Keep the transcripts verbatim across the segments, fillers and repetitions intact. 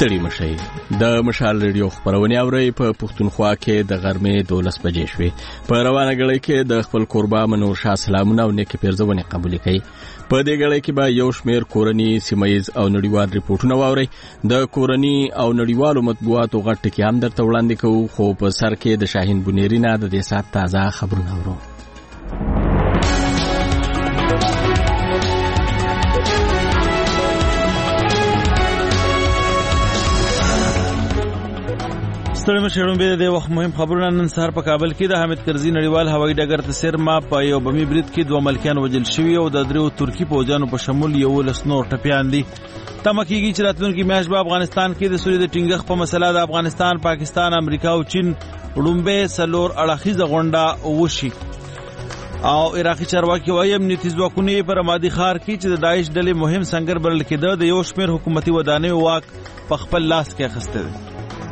ستړي مشئ د مشال ریډیو خبرونه اوري په پښتونخوا کې د غرمې دولس بجې شوې په روانه غړي کې د خپل قربا منور شاه سلامونه او نیک پیرزونه قبول کړي په دې غړي کې به یو شمیر کورنی سیمایز او نړیوال ریپورتونه واوري د کورنی او نړیوالو مطبوعاتو غټ کې هم درته وړاندې کوو خو په سر کې د شاهین بنيري نه د دې سات تازه خبرونه اورو ستړي مشرون به د وخت مهم خبرونه نن سهار په کابل کې د حامد کرزي نړیوال هوایي ډګر ته سرما په یو بمي برید کې دوه ملکیان وژل شوي او د دریو ترکی پوځیانو په شمول یو لس نور ټپیان دي تمه کېږي چې راتلونکي میاشت به افغانستان کې د سولې د ټینګښت په مسله د افغانستان، پاکستان، امریکا او چین لومبه سلور اړخیزه غونډه وشي او عراقي چارواکي وايي امنیتي ځواکونه پر رمادي ښار کې چې د داعش ډلې مهم سنگر بلل کېده د یو شمېر حکومتي ودانیو واک په خپل لاس کې اخیستی دی.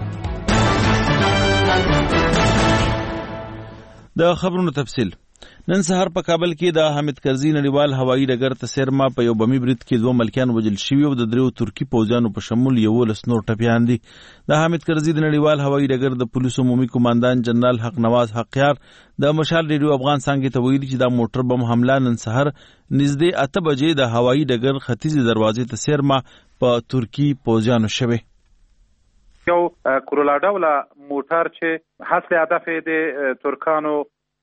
د خبرونو تفصیل نن سهار په کابل کې د حامد کرزي نړیوال هوایي ډګر ته سرما په یو بمي برید کې دوه ملکیان وژل شوي او د دریو ترکی پوځیانو په شمول یو لس نور ټپیان دي. د حامد کرزي د نړیوال هوایي ډګر د پولیسو عمومي قوماندان جنرال حق نواز حقیار د مشال ریډیو افغان څنګه ته ویلي چې دا موټر بم حمله نن سهار نږدې اته بجې د هوایي ډګر ختیځې دروازې ته سرما په ترکی پوځیانو شوي. یو کورولا ډوله موټر چې حاصل هدف د ترکانو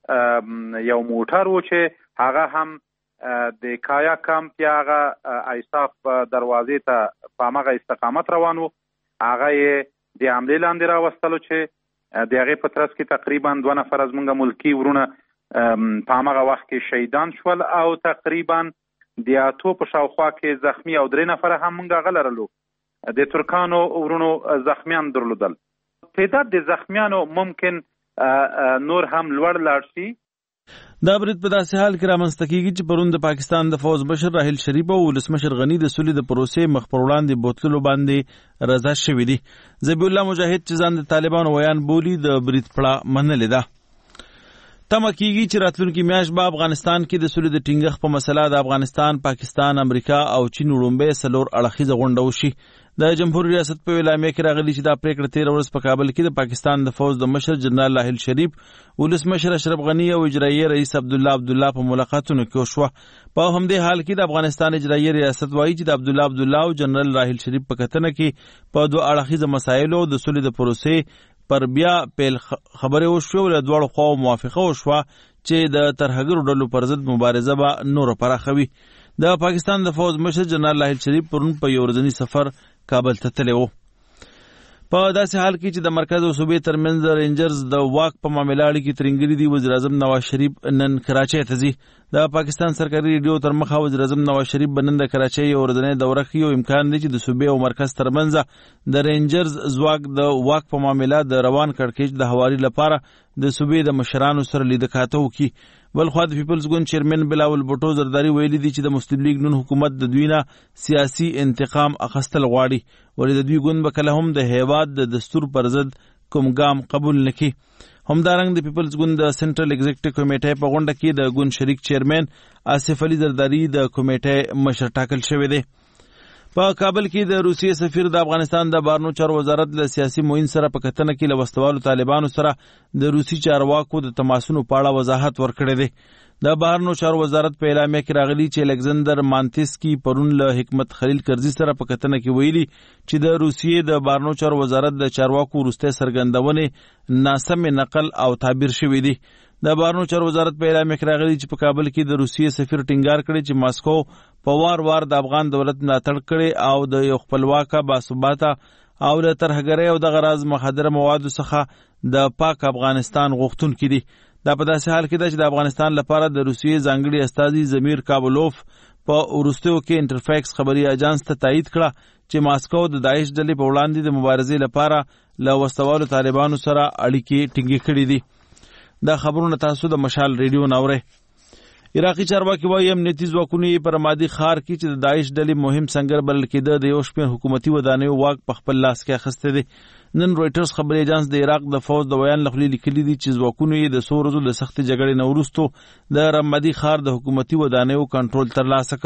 یو موټر و چې هغه هم د کایا کمپ یا هغه ایساف دروازې ته په هغه استقامت روان و. هغه یې د حملې لاندې راوستلو چې د هغې په ترڅ کې تقریبا دوه نفر از موږ ملکي ورونه په هغه وخت کې شهیدان شول او تقریبا د اتو په شاوخوا کې زخمی او درې نفره هم موږ هغه لرلو. د ترکانو ورونو زخمیان درلودل. تعداد د زخمیانو ممکن نور هم لوړ لاړ شي. دا برید په داسې حال کې رامنځته کېږي چې پرون د پاکستان د فوز مشر راحیل شریف او ولسمشر غني د سولې د پروسې مخ پر وړاندې بوتلو باندې رضا شوي دي. ذبیح الله مجاهد چې ځان د طالبانو ویان بولي د برید پړه منلې ده. تمه کېږي چې راتلونکي میاشت به افغانستان کې د سولې د ټینګښت په مسله د افغانستان، پاکستان، امریکا او چین وړومبی څلور اړخیزه غونډه وشي. د جمهوریت ریاست په اعلامیه کې راغلي چې دا پریکړه تېره ورځ په کابل کې د پاکستان د فوج د مشر جنرال راحیل شریف، ولسمشر اشرف غني او اجرایي رئیس عبدالله عبدالله په ملاقاتونو کې وشوه. په همدې حال کې د افغانستان اجرایي ریاست وایي چې د عبدالله عبدالله او جنرال راحیل شریف په کتنه کې په دوه اړخیزه مسایلو د سولې د پروسې پر بیا پیل خبرې وشوه او له دواړو خواو موافقه وشوه چې د ترهګرو ډلو پر ضد مبارزه به نوره پراخوي. د پاکستان د فوج مشر جنرال راحیل شریف پرون په یو ورځني سفر کابل ته تللی و. په داسې حال کې چې د مرکز او صوبې ترمنځ د رینجرز د واک په معامله اړیکې ترنګلي دي، وزیر اعظم نواز شریف نن کراچۍ ته ځي. د پاکستان سرکاري ریډیو تر مخه وزیر اعظم نواز شریف به نن د کراچۍ یو ورځنۍ دوره کوي او امکان دی چې د صوبې او مرکز ترمنځ د رینجرز ځواک د واک په معامله د روان کړکېچ د هواري لپاره د صوبې د مشرانو سره لیده کاته وکړي. بلخوا د پیپلز ګوند چیرمن بلاول بوټو زرداری ویلي دي چې د مسلم لیگ نون حکومت د دوی نه سیاسي انتقام اخیستل غواړي، ولې د دوی ګوند به کله هم د هیواد د دستور پر ضد کوم ګام قبول نه کړي. همدارنګه د پیپلز ګوند د سنټرل ایگزیکټیو کمیټې په غونډه کې د ګوند شریک چیرمن آصف علي زرداری د کمیټې مشر ټاکل شوی دی. په کابل کې د روسیې سفیر د افغانستان د بهرنیو چارو وزارت له سیاسي معین سره په کتنه کې له وسوالو طالبانو سره د روسي چارواکو د تماسونو په اړه وضاحت ورکړی دی. د بهرنیو چارو وزارت په اعلامیه کې راغلي چې الکسندر مانتسکي پرون له حکمت خلیل کرزي سره په کتنه کې ویلي چې د روسیې د بهرنیو چارو وزارت د چارواکو وروستۍ څرګندونې ناسم نقل او تعبیر شوي دي. د بهرنیو چارو وزارت په اعلامیه کې راغلي چې په کابل کې د روسیې سفیر ټینګار کړی چې ماسکو په وار وار د افغان دولت ملاتړ کړي او د یو خپلواکه باثباته او له ترهګرۍ او دغه راز مخدره موادو څخه د پاک افغانستان غوښتونکي دي. دا په داسې حال کې ده چې د افغانستان لپاره د روسیې ځانګړي استازي زمیر کابلوف په وروستیو کې انټرفیکس خبري اجانس ته تایید کړه چې ماسکو د داعش ډلې په وړاندې د مبارزې لپاره له وسوالو طالبانو سره اړیکې ټینګې کړې دي. دا خبرونه تاسو د مشال ریډیو نه اورئ. عراقي چارواکي وايي امنیتي ځواکونه یې په رمادي ښار کې چې د داعش ډلې مهم سنگر بلل کېده د یو شمېر حکومتي ودانیو واک په خپل لاس کې اخیستی دی. نن رویټرز خبري اجانس د عراق د فوج د ویان له خولې لیکلي دي چې ځواکونه یې د څو ورځو د سختې جګړې نه وروستو د رمادي ښار د حکومتي ودانیو کنټرول ترلاسه کړ.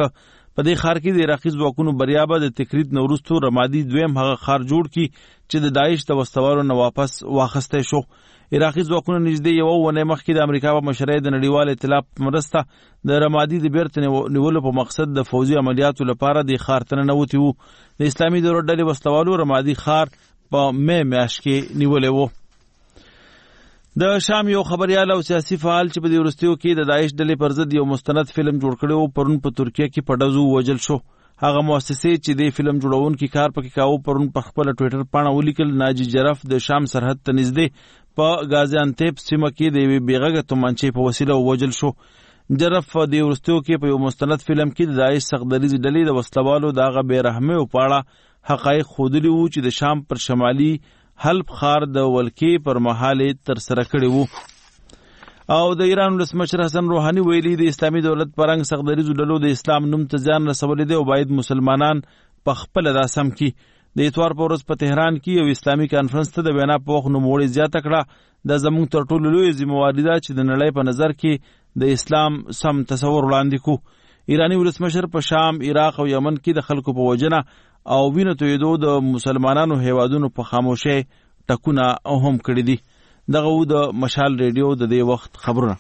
په دې ښار کې د عراقي ځواکونو بریا به د تکریت نه وروسته رمادي دویم هغه ښار جوړ کړي چې د داعش د وسوالو نه واپس واخیستی شو. عراقي ځواکونه نږدې یوه اونۍ مخکې د امریکا په مشرۍ د نړیوال ائتلاف په مرسته د رمادي د بیرته نیولو په مقصد د فوزي عملیاتو لپاره د ښار ته ننوتي وو. د اسلامي دولت ډلې وسلوالو رمادي ښار په مې میاشت کې نیولی وو. د شام یو خبریال او سیاسي فعال چې په دې وروستیو کې د داعش ډلې پر ضد یو مستند فلم جوړ کړی و پرون په ترکیه کې په ډزو ووژل شو. هغه مؤسسې چې د فلم جوړونکي کار پکې کاوه پرون په خپله ټویټر پاڼه ولیکل ناجي جرف د شام سرحد ته نږدې په غازیانتیپ سیمه کې د یوې بېغږه تومانچې په وسیله ووژل شو. جرف په دې وروستیو کې په یو مستند فلم کې د داعش سختدریځې ډلې د وسلوالو د هغه بېرحمیو په اړه حقایق ښودلي وو چې د شام پر شمالي حلب ښار د ولکې پر مهال ترسره کړي وو. او د ایران ولسمشر حسن روحاني ویلي د اسلامي دولت په رنګ سختدریځو ډلو د اسلام نوم ته زیان رسولی دی او باید مسلمانان په خپله دا سم کړي. د اتوار په ورځ په تهران کې یو اسلامي کانفرنس ته د وینا په وخت نوموړي زیاته کړه دا زموږ تر ټولو لویه ذمهواري ده چې د نړۍ په نظر کې د اسلام سم تصور وړاندې کړو. ایراني ولسمشر په شام، عراق او یمن کې د خلکو په وژنه او وینو تویېدو د مسلمانانو هیوادونو په خاموشۍ ټکونه هم کړي دي. دغه و د مشال ریډیو د دې وخت خبرونه.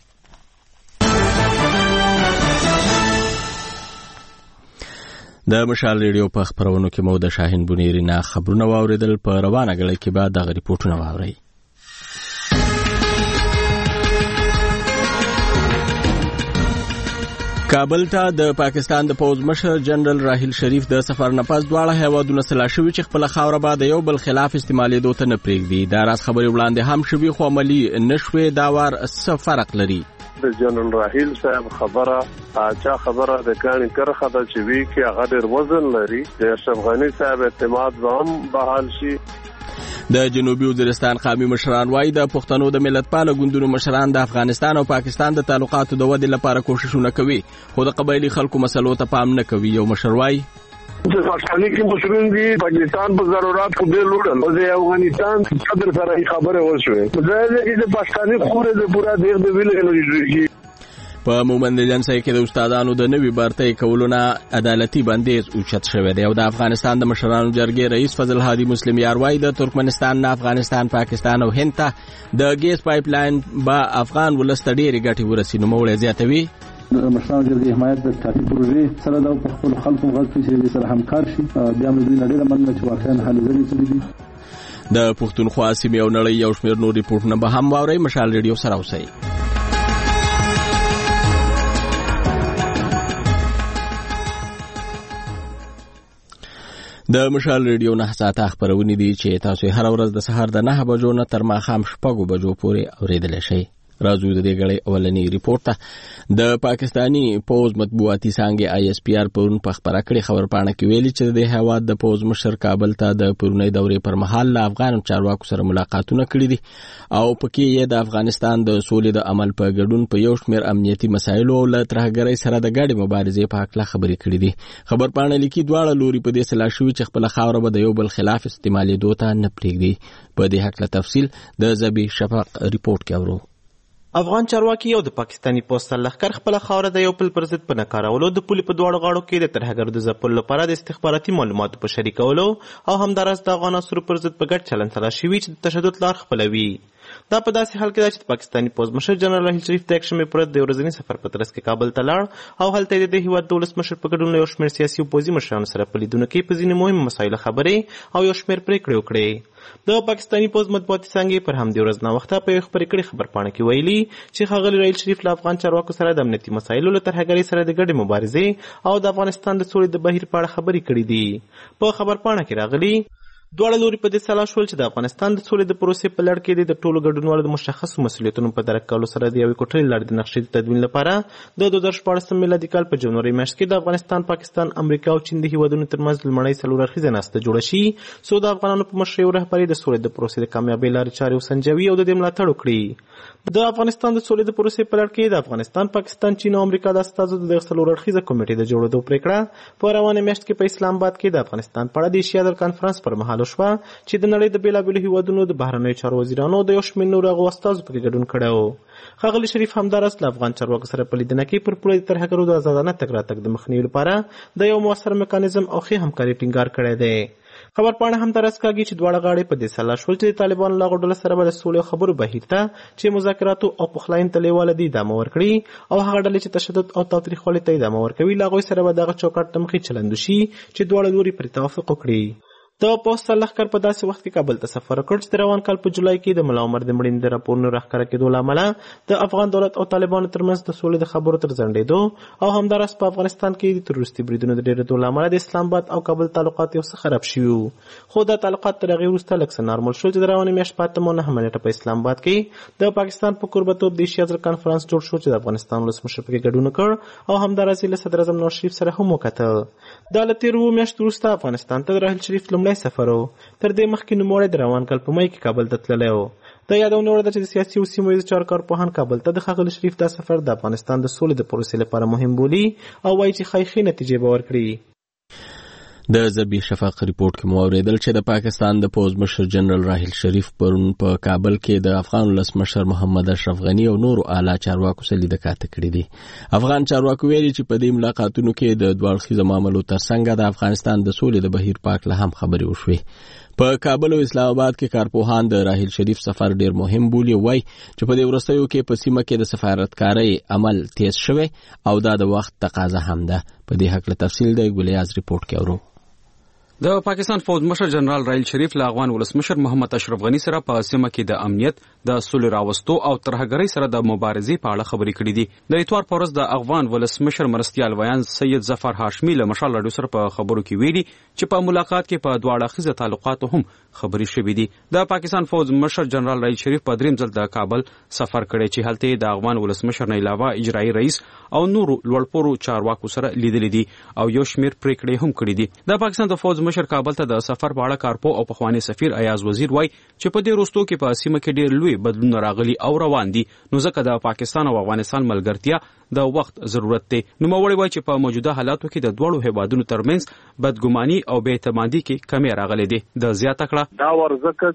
د مشال ریډیو په خبرونو کې مو د شاهین بنيري نه خبرونه واوریدل. په روانه غړي کې بعد دغه ریپورتونه واوري. کابل ته د پاکستان د پوز مشر جنرال راحیل شریف د سفر نه پس دواړه هیوادونه سلا شوي چې خپل خاوره به د یو بل خلاف استعمالېدو ته نه پرېږدي. دا راز خبرې وړاندې هم شوي خو عملي نه شوې. دا وار څه فرق لري؟ د جنرال راحیل صاحب خبره اچا خبره د کاني کرخه د چې وی کې هغه ډېر وزن لري. د اشرف غنی صاحب اعتماد هم بحال شي. د جنوبي وزیرستان قومي مشران وايي د پښتنو د ملتپاله ګوندونو مشران د افغانستان او پاکستان د تعلقاتو د ودې لپاره کوششونه کوي خو د قبایلی خلکو مسلو ته پام نه کوي. یو مشر وايي د پاکستاني کې مشران دي پاکستان په ضرورت کو ډېر لوړل او د افغانستان صدر سره خبره وشوه دا د پاکستاني خوره د پورا دیغ د ویل انرژي. په مومند جنسای کې د استادانو د نوي برتۍ کولو نه عدالتي بندیز اوچت شوی دی او د افغانستان د مشرانو جرګې رئیس فضل هادي مسلم یار وايي د ترکمنستان نه افغانستان، پاکستان او هند ته د ګیس پایپ لاین به افغان ولس ته ډېرې ګټې ورسي. نوموړی زیاتوي د مشرانو جرګې حمایت د کافي پروژې سره د خپل خلکو غږ چې سره همکار شي بیا موږ دوی نړۍ مننه چې واقعا حل ځلې کړي دي. د پښتونخوا سیمې او نړۍ یو شمېر نور ریپورټونه به هم واورئ. مشال ریډیو سره اوسئ. د مشال ریډیو نه ساعته خبرونه دي چې تاسو هر ورځ د سهار د نه بجو نه تر ماښام شپږو بجو پورې اوریدلی شئ. راځو د دې غړي اولنی ریپورت ته. د پاکستانی پوز مطبوعاتي څانګې آی اس پی آر پرون په خبره کړې خبر پاڼه کې ویلي چې د هیواد د پوز مشر کابل ته د پرونی دورې پر مهال له افغان چارواکو سره ملاقاتونه کړي دي او پکې یې د افغانستان د سولې د عمل په ګډون په یو شمېر امنیتي مسایلو او له ترهګرۍ سره د ګډې مبارزې په هکله خبرې کړي دي. خبر پاڼه لیکي دواړه لوري په دې سلا شوي چې خپل خاوره به د یو بل خلاف استعمالېدو ته نه پرېږدي. په دې هکله تفصیل د زبی شفق ریپورت کې اورو. افغان چارواکي او د پاکستانی پوسټ لښکر خپل خاوره د یو بل پر ضد په نکارولو د پولې په دواړو غاړو کې د ترهګرو د ځپلو لپاره د استخباراتي معلوماتو په شریکولو او همداراز د افغان عسکرو پر ضد په ګډ چلن سلا شوي چې د تشدد لار خپلوي. دا په داسې حال کې ده چې د پاکستانی پوز مشر جنرال راحیل شریف د یکشنبې پر ورځ د ورځني سفر په ترڅ کې کابل ته لاړ او هلته یې د دې هېواد د ولسمشر په ګډون له یو شمېر سیاسي او پوځي مشرانو سره په لیدونو کې په ځینې مهمو مسایلو خبرې او یو شمېر پرېکړې وکړې. د پاکستانی پوز مطبوعاتي څانګې پر همدې ورځ ناوخته په یو خبرې کړې خبر پاڼه کې ویلي چې ښاغلي راحیل شریف له افغان چارواکو سره د امنیتي مسایلو له ترهګرۍ سره د ګډې مبارزې او د افغانستان د سولې د بهیر په اړه خبرې کړې دي. په خبر پاڼه کې راغلي دواړه لوري په دې سلا شول چې د افغانستان د سولې د پروسې په لړ کې د ټولو ګډونوالو د مشخصو مسؤلیتونو په درک کولو سره د یوې کوټلې لاندې د نقشې د تدوین لپاره د دوه زره شپاړسم میلادي کال په جنوري میاشت کې د افغانستان، پاکستان، امریکا او چین د هیوادونو ترمنځ لومړۍ څلور اړخیزه ناسته جوړه شي څو د افغانانو په مشرۍ او رهبرۍ د سولې د پروسې د کامیابۍ لارې چارې وسنجوي او د دې ملاتړ وکړي. د افغانستان د سولې د پروسې په لړ کې د افغانستان، پاکستان، چین او امریکا د استازو د څلور اړخیزه کمیټې د جوړېدو پرېکړه په روانه میاشت کې په اسلام آباد کې د افغانستان په اړه د ایشیا د کنفرانس پر مهال معلوم شوه چې د نړۍ د بېلابېلو هیوادونو د بهرنیو چارو وزیرانو د یو شمېر نورو هغو استازو پکې ګډون کړی و. ښاغلي شریف همداراز له افغان چارواکو سره په لیدنه کې پر پوره د ترهګرو د ازادانه تګ راتګ د مخنیوي لپاره د یو مؤثر میکانیزم او ښې همکاري ټینګار کړی دی. خبرپاڼه همداراز کاږي چې دواړه غاړې په دې سلا شول چې د طالبانو له غډله سره به د سولې خبرو بهیر ته چې مذاکراتو او پخلاینې ته لیواله دي ادامه ورکړي او هغه ډلې چې تشدد او تاوتریخوالي ته ادامه ورکوي له هغوی سره به دغه چوکاټ ته مخې چلند وشي چې دواړه لوري پرې توافق وکړي. د پوسټ لښکر په داسې وخت کې کابل ته سفر وکړ چې د روان کال په جولای کې د ملا عمر د مړینې د راپورونو راښکاره کېدو له امله د افغان دولت او طالبانو ترمنځ د سولې د خبرو تر ځنډېدو او همداراز په افغانستان کې د تروریستي بریدونو د ډېرېدو له امله د اسلام آباد او کابل تعلقات یو څه خراب شوي وو. خو دا تعلقات تر هغې وروسته لږ څه نارمل شول چې د روانې میاشتې په اتم او نهمه نیټه په اسلام آباد کې د پاکستان په کوربهتوب د ایشیا ځل کنفرانس جوړ شو چې د افغانستان ولسمشر پکې ګډون وکړ او همداراز یې له صدر اعظم نواز شریف سره هم وکتل. دا له تېرو اووه میاشتو وروسته افغانستان ته د راحیل شریف لومړی سفر و. تر دې مخکې نوموړی د روان کال په مای کې کابل ته تللی و. د یادونه وړ ده چې د سیاسي او سیمه ییزو چارو کارپوهان کابل ته د ښاغلي شریف دا سفر د افغانستان د سولې د پروسې لپاره مهم بولي او وایي چې ښایي ښې نتیجې به ورکړي. د زبی شفاق ریپورت کې مو اوریدل چې د پاکستان د پوز مشر جنرال راحیل شریف پرون په کابل کې د افغان ولسمشر محمد اشرف غنی او نورو اعلی چارواکو سره لیدکاته کړې دي. افغان چارواکو ویلي چې په دې ملاقاتونو کې د دوه اړخیزو معاملو ترڅنګ د افغانستان د سولې د بهیر په اړه هم خبرې وشوې. په کابل او اسلام آباد کې کارپوهان د راحیل شریف سفر ډیر مهم بولي وای چې په دې وروستیو کې په سیمه کې د سفارتکارۍ عمل تیز شوی او دا د وخت تقاضا هم ده. په دې حق له تفصیل د ګلیاز ریپورت کې اورو. د پاکستان فوج مشر جنرال راحیل شریف له افغان ولسمشر محمد اشرف غنی سره په سیمه کې د امنیت د سولې راوستو او ترهګرۍ سره د مبارزې په اړه خبرې کړې دي. د اتوار په ورځ د افغان ولسمشر مرستیال ویان سید ظفر هاشمي له مشال راډیو سره په خبرو کې ویلي چې په ملاقات کې په دواړه اړخیزه تعلقاتو هم خبرې شوې دي. د پاکستان فوج مشر جنرال راحیل شریف په دریم ځل د کابل سفر کړی چې هلته د افغان ولسمشر نه علاوه اجرایي رئیس او نورو لوړپوړو چارواکو سره لیدلې دي او یو شمېر پریکړې هم کړې دي. د پاکستان د فوج مشر کابل ته د سفر په اړه کارپو او پخوانی سفیر ایاز وزیر وای چې په دې وروستو کې په سیمه کې ډېر لوی بدلون راغلي او روان دي نو ځکه د پاکستان او افغانستان ملګرتیا د وخت ضرورت دی. نوموړی وای چې په موجوده حالاتو کې د دوړو هیوادونو ترمنځ بدګماني او بې اعتمادي کې کمی راغلي دي. د زیاته کړه دا ورزکه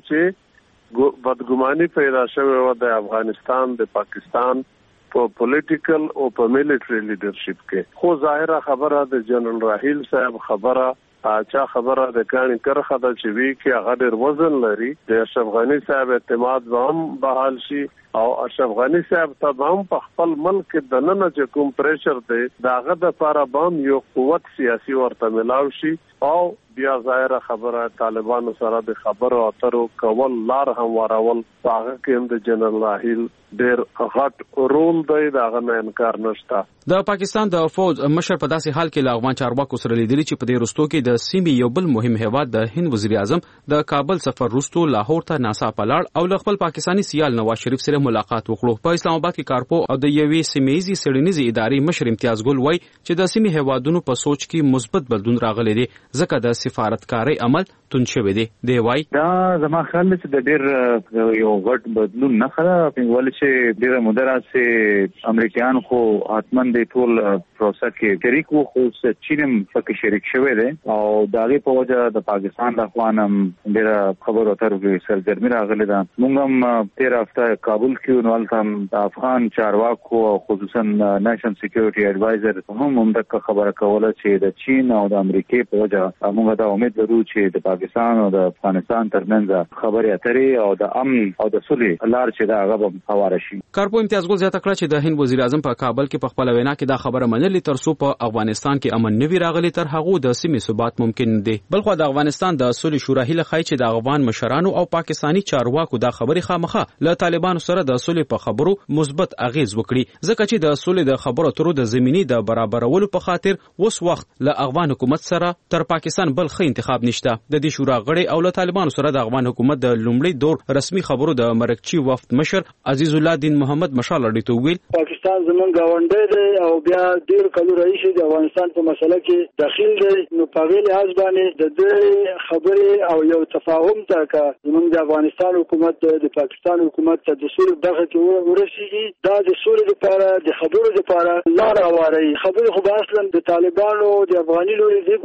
چې بدګماني پیدا شوې و د افغانستان د پاکستان په پولیټیکل او په میلیټری لیډرشپ کې. خو ظاهره خبره د جنرال راحیل صاحب خبره چا خبره د کانی کرخه د چې وی کې هغه ډېر وزن لري. د اشرف غنی صاحب اعتماد به هم بحال شي او اشرف غنی صاحب ته هم په خپل ملک د نن چې کوم پریشر دی داغه د لپاره به یو قوت سیاسي ورته ملاو شي او بیا ظاهره خبره طالبانو سره د خبرو اترو کول لار هموارول هغه کې د جنرال راحیل ډېر غټ رول دی داغه نه انکار نشته. د پاکستان د فوج مشر په داسې حال کې له افغان چارواکو سره لیدلي چې په دې وروستو کې د سیمې یو بل مهم هیواد د هند وزیر اعظم د کابل سفر وروسته لاهور ته ناڅاپه لاړ او له خپل پاکستاني سیال نواز شریف سره ملاقات وکړو. په اسلام آباد کې کارپو او د یوې سیمه‌ییزې څېړنیزې ادارې مشر امتیاز ګل وای چې د سیمې هیوادونو په سوچ کې مثبت بدلون راغلی دی ځکه د سفارتکارۍ عمل تون شوی دی. دی وای دا زما خیال دی چې د ډېر یو غټ بدلون نه خره ولې چې ډېره موده راځي امریکایان خو حتمن د ټول پروسه کې شریک وو خو چین هم پکې شریک شوی دی او د هغې په وجه د پاکستان د اخوان هم ډېره خبرو اترو کې سرګرمي راغلې ده. موږ هم تېره هفته کابل کې نو هلته هم د افغان چارواکو او خصوصا نیشنل سیکیورټي اډوایزر هم همدغه خبره کوله چې د چین او د امریکې په وجه موږ دا امید لرو چې د پاکستان او د افغانستان ترمنځ خبرې اترې او د امن او د صلح لار چې دا هغه به هواره شي. کارپو امتیاز ګل زیاته کړه چې د هند وزیر اعظم په کابل کې په خپل وینا کې دا خبره منلې تر څو په افغانستان کې امن نوي راغلي تر هغه د سیمې ثبات ممکن دی. بلخو د افغانستان د صلح شورا هیله خای چې د افغان مشرانو او پاکستانی چارواکو دا خبرې خامخه له طالبانو سره د صلح په خبرو مثبت اغیز وکړي ځکه چې د صلح د خبرو اترو د زمینی د برابرولو په خاطر اوس وخت له افغان حکومت سره تر پاکستان بل ښه انتخاب نشته. د دې شورا غړي او له طالبانو سره د افغان حکومت د لومړي دور رسمي خبرو د مرکچی وفد مشر عزیز الله دین محمد مشال اړیته ویل پاکستان زمونږ گاونډی دی او بیا ډیر کلو رئیس د افغانستان په مسله کې داخل دی نو په ویلي از باندې د دې خبرې او یو تفاهم ته کا زمونږ د افغانستان حکومت د پاکستان حکومت ته د سولې دغه کې ورسیږي دا د سولې لپاره د خبرو لپاره لار هواري خبرې خو اصلا د طالبانو د افغاني لوري د حکومت کې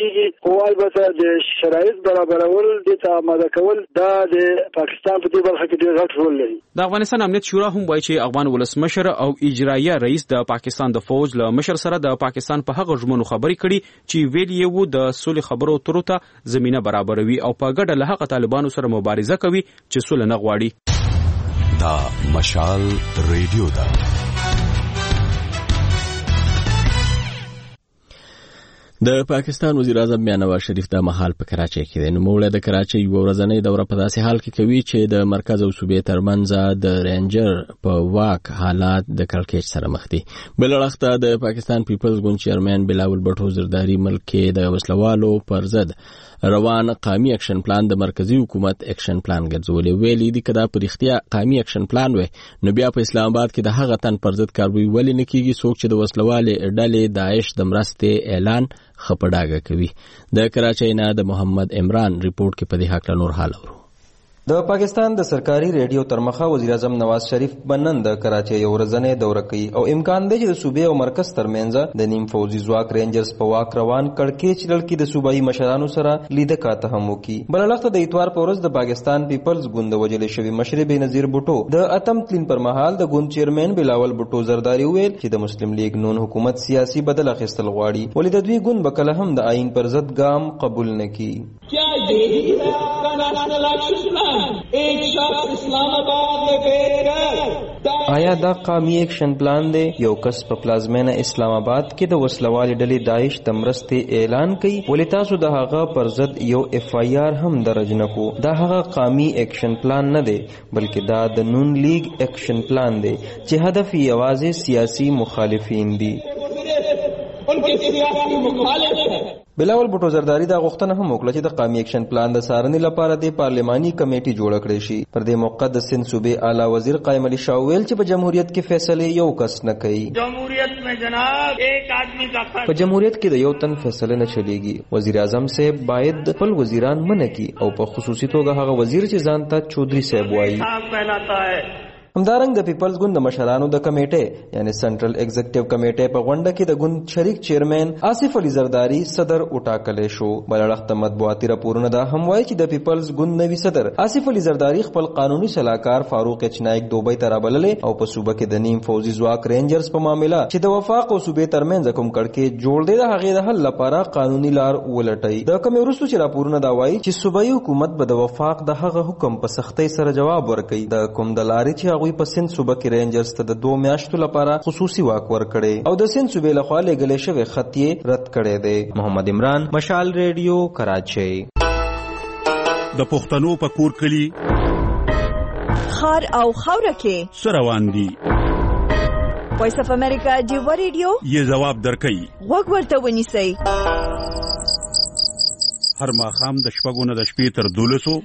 کیږي خو البته د شرایط برابرول د آماده کول دا د پاکستان په دې برخه کې ډېر غټ رول لري. د افغانستان امنیت شورا هم وایي چې افغان ولسمشر او اجرایه رئیس د پاکستان د فوج له مشر سره د پاکستان په هغه ژمنو خبرې کړي چې ویلي یو د سولې خبرو اترو ته زمينه برابروي او په ګډه له هغه طالبانو سره مبارزه کوي چې سولې نه غواړي. دا مشال ریډیو دا د پاکستان وزیر اعظم میاں نواز شریف د مهال په کراچۍ کې دی. نوموړی د کراچۍ یو ورځنۍ دوره په داسې حال کې کوي چې د مرکز او صوبې ترمنځ د رینجر په واک حالات د کړکېچ سره مخ دي. بل اړخ د پاکستان پیپلز ګوند چیرمن بلاول بټو زرداری ملک کې د وسلوالو پر ضد روان قومي اکشن پلان د مرکزی حکومت اکشن پلان ګرځولې. ویلي دي کدا په اړتیا قومي اکشن پلان وي نو بیا په اسلام آباد کې د هغه تن پر ضد کاروي ولې نه کیږي څوک چې د وسلوالې ډلې داعش د مرستې اعلان خپډاګه کوي. د کراچۍ نه د محمد عمران ریپورت کې په دې حق نور حال اورو. د پاکستان د سرکاري ریډیو ترمخه وزیر اعظم نواز شریف بنن د کراچۍ یو ورځنۍ دوره کوي او امکان دی چې د صوبې او مرکز ترمنځ د نیم فوجي ځواک رینجرز په واک روان کړکېچ لړکي د صوبایي مشرانو سره لیده کاته هم وکړي. بل اړخ د اتوار په ورځ د پاکستان پیپلز ګوند وجل شوی مشر بېنظیر بوټو د اتم تلین پر مهال د ګوند چیرمن بلاول بوټو زرداری ویل چې د مسلم لیگ نون حکومت سیاسي بدل اخیستل غواړي ولې د دوی ګوند به کله هم د آئین پر ضد ګام قبول نه کړي. کیا یہی ہے آپ کا نیشنل ایکشن پلان؟ ایک شخص اسلام آباد میں بیٹھ کر آیا دا قومي ایکشن پلان دی یو کس په پلازمینه اسلام آباد کې د وسلوالې ډلې داعش د مرستې اعلان کوي ولې تاسو د هغه پر ضد یو اف آی آر هم درج نه کو؟ دا هغه قومي ایکشن پلان نه دی بلکې دا د نون لیگ ایکشن پلان دی چې هدف یې یوازې سیاسي مخالفین دي. بلاول بوټو زرداری دا غوښتنه هم وکړه چې د قومي اکشن پلان د څارنې لپاره د پارلماني کمیټې جوړه کړې شي. پر دې موقع د سند صوبې اعلی وزیر قائم علي شاه ویل چې په جمهوریت کې فیصله یو کس نه کوي. جمهوریت میں جناب ایک آدمی کا په جمهوریت کې د یو تن فیصله نه چلیږي. وزیر اعظم صاحب باید خپل وزیران منع کړي او په خصوصي توګه هغه وزیر چې ځان ته چودھری صاحب وایي. همدارنګ د پیپلز ګوند د مشرانو د کمیټې یعنی سنټرل ایگزیکټیو کمیټې په غونډه کې د ګوند شریک چیرمن آصف علي زرداری صدر وټاکل شو. بل اړخ ته مطبوعاتي راپورونه دا هم وایي چې د پیپلز ګوند نوي صدر آصف علي زرداری خپل قانوني سلاکار فاروق اچنایک دوبۍ ته رابللې او په صوبه کې د نیم فوجي ځواک رینجرز په معاملې چې د وفاق او صوبې ترمنځ کوم کړکېچ جوړ دی د هغې د حل لپاره قانوني لار ولټوي. د کومې وروسته چې راپورونه دا وایي چې صوبایي حکومت به د وفاق د هغه حکم په سختۍ سره جواب ورکوي د کوم د لارې چې هغوی په سند صوبه کې رینجرز ته د دوه میاشتو لپاره خصوصي واک ورکړي او د سند صوبې لخوا لېږلې شوی خط یې رد کړی دی. محمد عمران مشال ریډیو کراچۍ. د پښتنو په کور کلی خار او خاوره کې سروان دي. وایس اف امریکا ډیو ریډیو یې جواب درکړي وګ ورته ونیسئ. هر ماښام د شپږو نه د شپې تر دولسو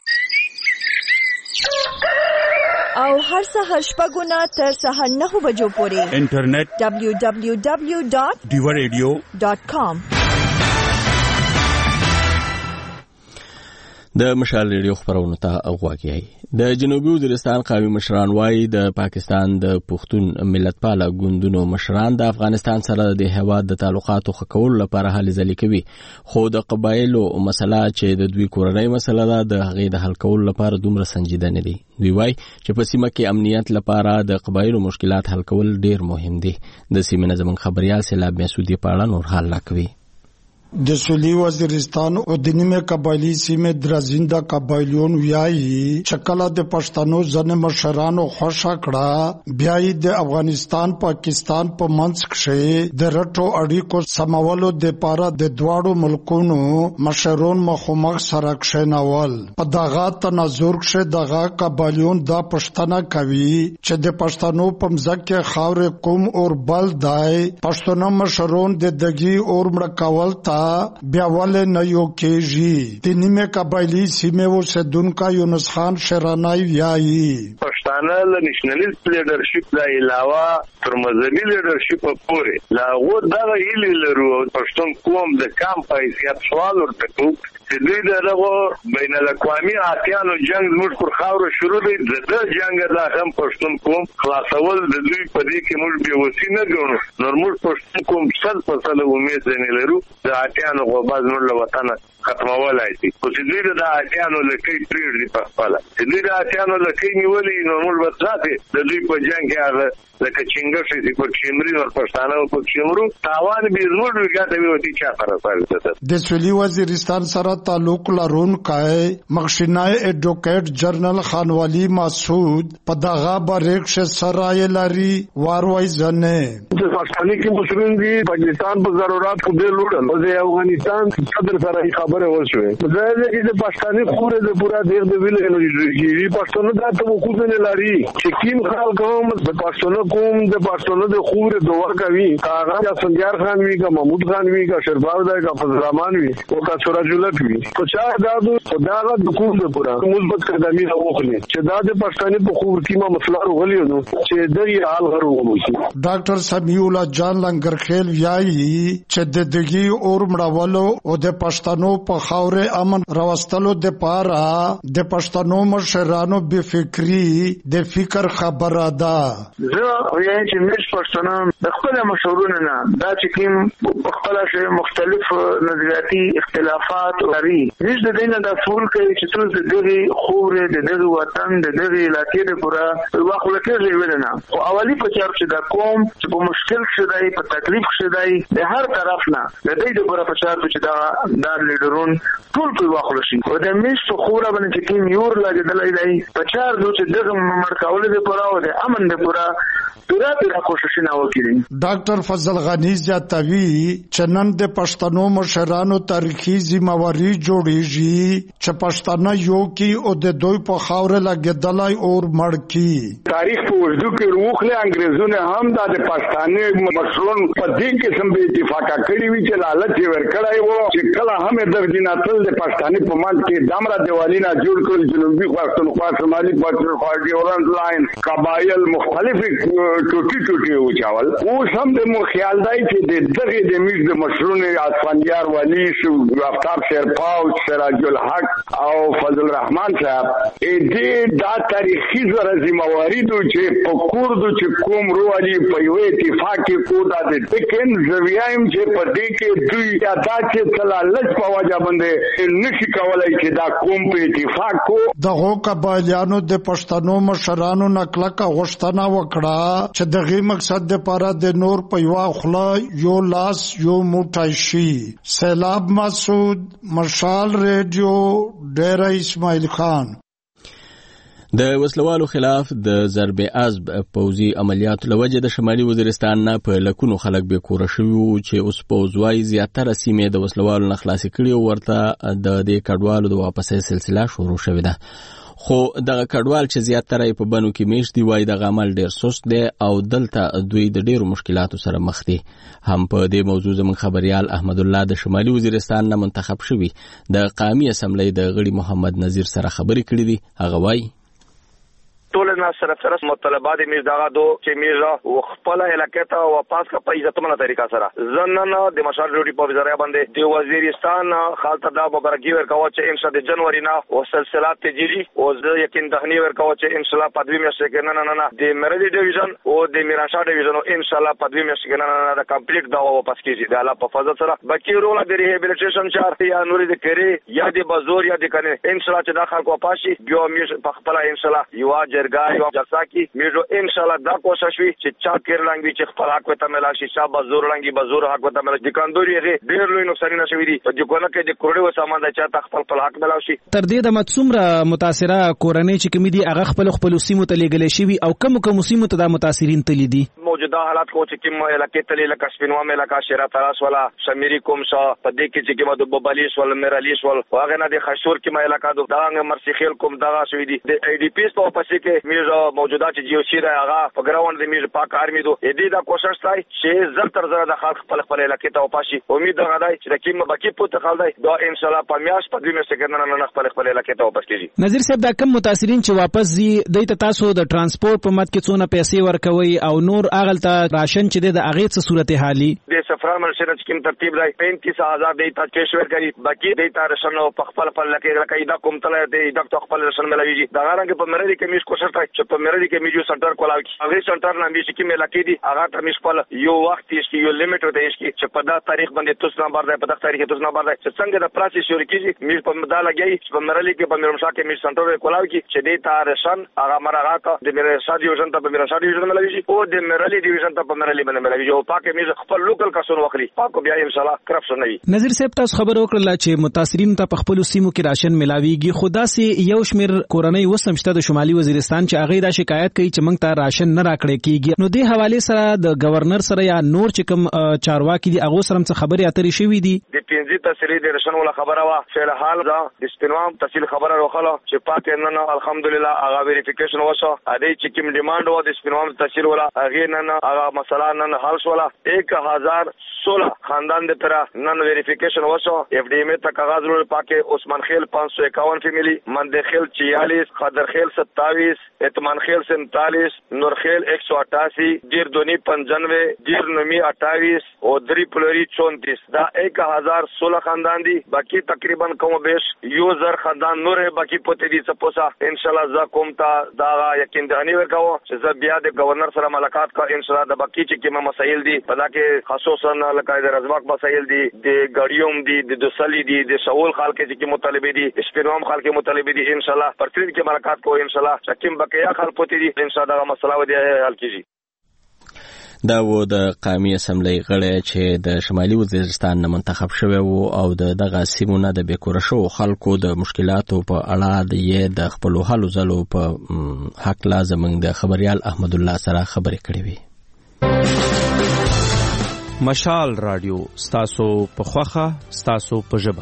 او هر سهار شپږو نه تر سهار نهو بجو پورې انټرنیټ دبلیو دبلیو دبلیو ډاٹ ډیو ریډیو ډاٹ کام. د مشال ریډیو خبرونه ته اغواګي. د جنوبي وزیرستان قومي مشران وايي د پاکستان د پښتون ملتپاله ګوندونو مشران د افغانستان سره د هیواد د تعلقاتو ښه کولو لپاره هلې ځلې کوي خو د قبایلو مسله چې د دوی کورنۍ مسله ده د هغې د حل کولو لپاره دومره سنجیده نه دي. دوی وايي چې په سیمه کې امنیت لپاره د قبایلو مشکلات حل کول ډیر مهم دي. د سیمې نه زموږ خبريال سیلاب مسعودي په اړه نور حال راکوي. د سولی وزیرستان او د نیمه قبایلی سیمه درزنده قبایلیون ویایي چکلا د پښتنو ځنه مشرانو خوشا کړه بیاي د افغانستان پاکستان په منځ کې د رټو اړیکو سمولو د پاره د دواړو ملکونو مشرون مخمخ سره کښینول. په دغه تناظر کې دغه قبایلیون دا پښتنه کوي چې د پښتنو په مځکه خاور کوم اور بل دای پښتنو مشرون د دګي اور مړ کول تا بیا ولې نه یو کېږي. د نیمه قبایلی سیمه اوسیدونکو یونس خان شرانای ویایي پښتانه له نېشنلیست لیډرشپ لا علاوه تر مذهبي لیډرشپ پورې لا و دغه هیلې لرو پښتون قوم د کام په حیثیت سوال ورته کوو چې دوی دغه بین الاقوامي اتیانو جنگ زموږ پر خاوره شروع دی. د جنگ دا هم پښتون قوم خلاصول د دوی په دې کې موږ بې وسي نه ګڼو. نور موږ پښتون قوم صد فصل امید نه لرو د اټیانو غوباز نور له وطن ختمولای شي خو چې دوی د اټیانو لکې پریړ دي په خپل چې دوی د اټیانو لکې نیولې نو موږ به ذاته د دوی په جنگ کې هغه لکه چنګ شي په چمري او پښتانه په چمرو تاوان به زموږ وګاته وي چې چا پر راځي د سویلي وزیرستان سره تعلق لرونکي مخشنای ایڈوکیټ جنرال خانوالی مسعود په دغه بریښ سره لري واروي ځنه د پاکستاني کې مسلمان دي پاکستان په ضرورت کو دی لوړل او د افغانستان صدر سره خبره وشوه دا چې د پاکستاني خوره د پورا دیغ د ویل نو چې پښتون دا ته وکړ نه لري چې کیم خلک هم د پښتون قوم د پښتون د خوره دوه کوي هغه سنجار خان وی کا محمود خان وی کا شرباو دا کا فضل الرحمن وی او کا سراج الحق وی خو چا دا د حکومت د پورا مثبت قدمي راوخلي چې دا د پښتني په خور کې ما مسله ورغلی نو چې دغه حال غرو وشي ډاکټر سمیع الله جان لنګرخیل ویایي چې د دغه اور مړولو او د پښتنو په خاورې امن راوستلو د پاره د پښتنو مشرانو به فکری د فکر خبره ده زه وایم چې موږ پښتنو د خپل مشورونه نه دا چې کوم خپل شی مختلف نظریاتي اختلافات لري موږ د دې نه د ټول کوي چې ټول د دغه خورې د دغه وطن د دغه علاقې لپاره واخل کېږي ولنه او اولی په چار چې دا قوم چې په مشکل شې په تکلیف شې د هر طرف نه د دې لپاره په چار چې دا د لیډرون ټول په واخل شي او د میش په خوره باندې چې کوم یور لګیدلای دی په چار چې دغه مرکول لپاره او د امن لپاره پورا پورا کوششونه وکړي ډاکټر فضل غنی زیاتوي چې نن د پښتنو مشرانو تاریخي ذمہواری جوړیږي چې پښتانه یو کې او د دوی په خاور لګیدلای اور مړ کی تاریخ په وجود کې روخله انګريزونه هم د پښتانه مشرون په دې کې سم به اتفاق کړی وی چې لالچ ورکړای وو چې کله هم د جناتل د پښتانه په مان کې دامرا دیوالینا جوړ کړل جنوبي پښتونخوا شمالي پښتونخوا ډیورنډ لاین قبایل مختلف ټوټي ټوټي او چاول او سم د مو خیال دی چې د دغه د میز د مشرون اسفندیار ولی شو افتاب شیرپاو سراج الحق او فضل الرحمن صاحب دې دا تاریخي زره ذمہواری دوی چې په کوردو چې کوم روالي په یو اتفاق کې کودا د تکن زویایم چې په دې کې دوی ادا چې تلالچ په وجه باندې نشي کولای چې دا کوم په اتفاق کو دغه قبایلیانو د پښتنو مشرانو نکلکه غوښتنه وکړه چې دغه مقصد د پاره د نور په یو خلا یو لاس یو موټای شي سیلاب مسعود مشال ریډیو ډیر اسماعیل خان د وسلوالو خلاف د ضرب عزب پوزي عملیات لوجه د شمالي وزیرستان نه په لکونو خلک به کور شوی چې اوس پوزوي زیاتره سیمه د وسلوالو نه خلاص کړي ورته د دې کډوالو د واپسې سلسله شروع شوې ده خو دغه کډوال چې زیاتره په بنو کې میش دی وای د عمل ډیر سست دی او دلته دوی د ډیرو مشکلاتو سره مخ دي هم په دې موضوع زموږ خبريال احمد الله د شمالي وزیرستان نه منتخب شوی د قومي اسمبلی د غړي محمد نذیر سره خبرې کړې دي هغه وای ټول نه سره سره مطالبات میز دغه دو چې میزه وخپل علاقې ته واپس کا په عزتمنه طریقه سره زننه د مشال ډیوټي په وزارت باندې د وزیرستان خالص دا مبارکي ورکاوه چې ان شاء الله د جنوري نه او سلسلات تجري او زه یقین دهنی ورکاوه چې ان شاء الله پدوی میاشتې کې نه نه نه د مرادي ډیویژن او د میرانشاه ډیویژن ان شاء الله پدوی میاشتې کې نه نه د کمپلیټ دا واپس کیږي د الله په فضل سره بکی رول د ریهابلیټیشن چارت یا نوري د کری یا د بازور یا د کنه ان شاء الله چې دا خلکو پاشي بیا میش په خپل ان شاء الله یو جرګه یو جلسه کې میرو ان شاء الله دا کوشش وی چې چا کېر لنګ چې خپل حق وته ملا شي شابه بازور لنګي بازور حق وته ملا د کاندوري هغه ډېر لوی نقصان نه شوی دي په دې کوله کې د کروڑو سامان د چا خپل خپل حق ملا شي تر دې د متصمره متاثره کورنۍ چې کوم دي هغه خپل خپل سیمو ته لګل شي او کوم کوم سیمو ته د متاثرین تللی دي موجوده حالات کو چې کوم علاقې تللی لکه سپینوا مې لکه شیرا تراس والا شمیری کوم شا په دې کې چې کوم د بوبالیس ول میرالیس ول هغه نه د خشور کې مې علاقې د دغه مرسیخیل کوم دغه شوی دي د ای ډی پی په پسې کې میرو موجوده چې جیو سی دا هغه په ګراوند د میرو پاک آرمي دو دې دا کوشش تای چې زر تر زر د خلک خپل خپل علاقې ته واپسي امید ده غدای چې د کوم بکی پوت خلدای دا ان شاء الله په میاش په دې مسکه نه نه خپل خپل علاقې ته واپس کیږي نظیر صاحب دا کوم متاثرین چې واپس دي د تاسو د ترانسپورت په مت کې څونه پیسې ورکوي او نور اغلته راشن چې د اغه څه صورت حالي د سفر مرشد کوم ترتیب دی پینتیس هزار دی تا کیش ورکړي باقي دی تا راشن په خپل خپل لکه لکه دا کوم تل دی دا خپل راشن ملوي دا غرانګ په مرادي کې میش بشرط چې په مرلي کې میجو سنټر کولاو کی هغه سنټر نه میشي کې ملکې دي هغه ته مش په یو وخت کې یو لیمټ ورته شي چې په دا تاریخ باندې توس نمبر دی په دا تاریخ توس نمبر دی چې څنګه د پروسس شروع کیږي میش په مدا لګي چې په مرلي کې په مرمشا کې میش سنټر کولاو کی چې دې تارشن هغه مرغه د مرشا ډیویژن ته په مرشا ډیویژن ملوي شي او د مرلي ډیویژن ته په مرلي باندې ملوي او پاکه میز خپل لوکل کسون وخلي پاکو بیا ان شاء الله کرپشن نه وي. نظیر صاحب تاسو خبر وکړه چې متاثرین ته په خپل سیمو کې راشن ملاويږي خدا سي یو شمیر کورنۍ وسمشته د شمالي وزیرستان چې هغه دا شکایت کوي چې موږ ته راشن نه راکړي کیږي نو دې حواله سره د گورنر سره یا نور چې کوم چارواکي دي هغه سره څه خبري اترې شوې دي د پنځه تحصیلي د راشن ولا خبره وا فعل حال دا د سپینوام تحصیل خبره وروخله چې پاک نن الحمدلله هغه ویریفیکیشن وشو ا دې چې کوم ډیماند و د سپینوام تحصیل ولا هغه نن هغه مسله نن حل شولا एक हजार सोलह खानदान दे तरह नन वेरिफिकेशन वसो एफडीए में तक कागज रोल पाके उस्मान खेल पाँच सौ इक्यावन फैमिली मंदे खेल छियालीस खदर खेल सत्ताईस एतमान खेल सैंतालीस नूर खेल एक सौ अट्ठासी जीर दोनी पंचानवे जीर नमी अट्ठाईस और दरी पुलरी चौंतीस दा एक हजार सोलह खानदान दी बाकी तकरीबन कम बेश यूजर खानदान नूर है बाकी पोते दी सपोसा इंशाल्लाह जा कोमता दागा यकीन दहानी वर्काओ जब बिया दे गवर्नर सरा मुलाकात का इंशाल्लाह दा बाकी ची के मसाइल दी पता के खासोसन لکه د رزماک مسائل دي د غړیوم دي د دوسلی دي د شاول خلک چې مطالبه دي سپینوم خلک مطالبه دي ان شاء الله پرترین کې ملاقات کو ان شاء الله شکیم بقیا خلک پوتې دي ان شاء الله مسله ودی حل کیږي. دا و د قومي اسمبلی غړی چې د شمالي وزیرستان نه منتخب شوی وو او د دغه سیمونه د بیکوره شو خلکو د مشکلاتو په اړه د د خپل حل زلو په حق لازم د خبريال احمد الله سره خبرې کړې وي. مشال رادیو ستاسو په خوخه ستاسو په ژبه.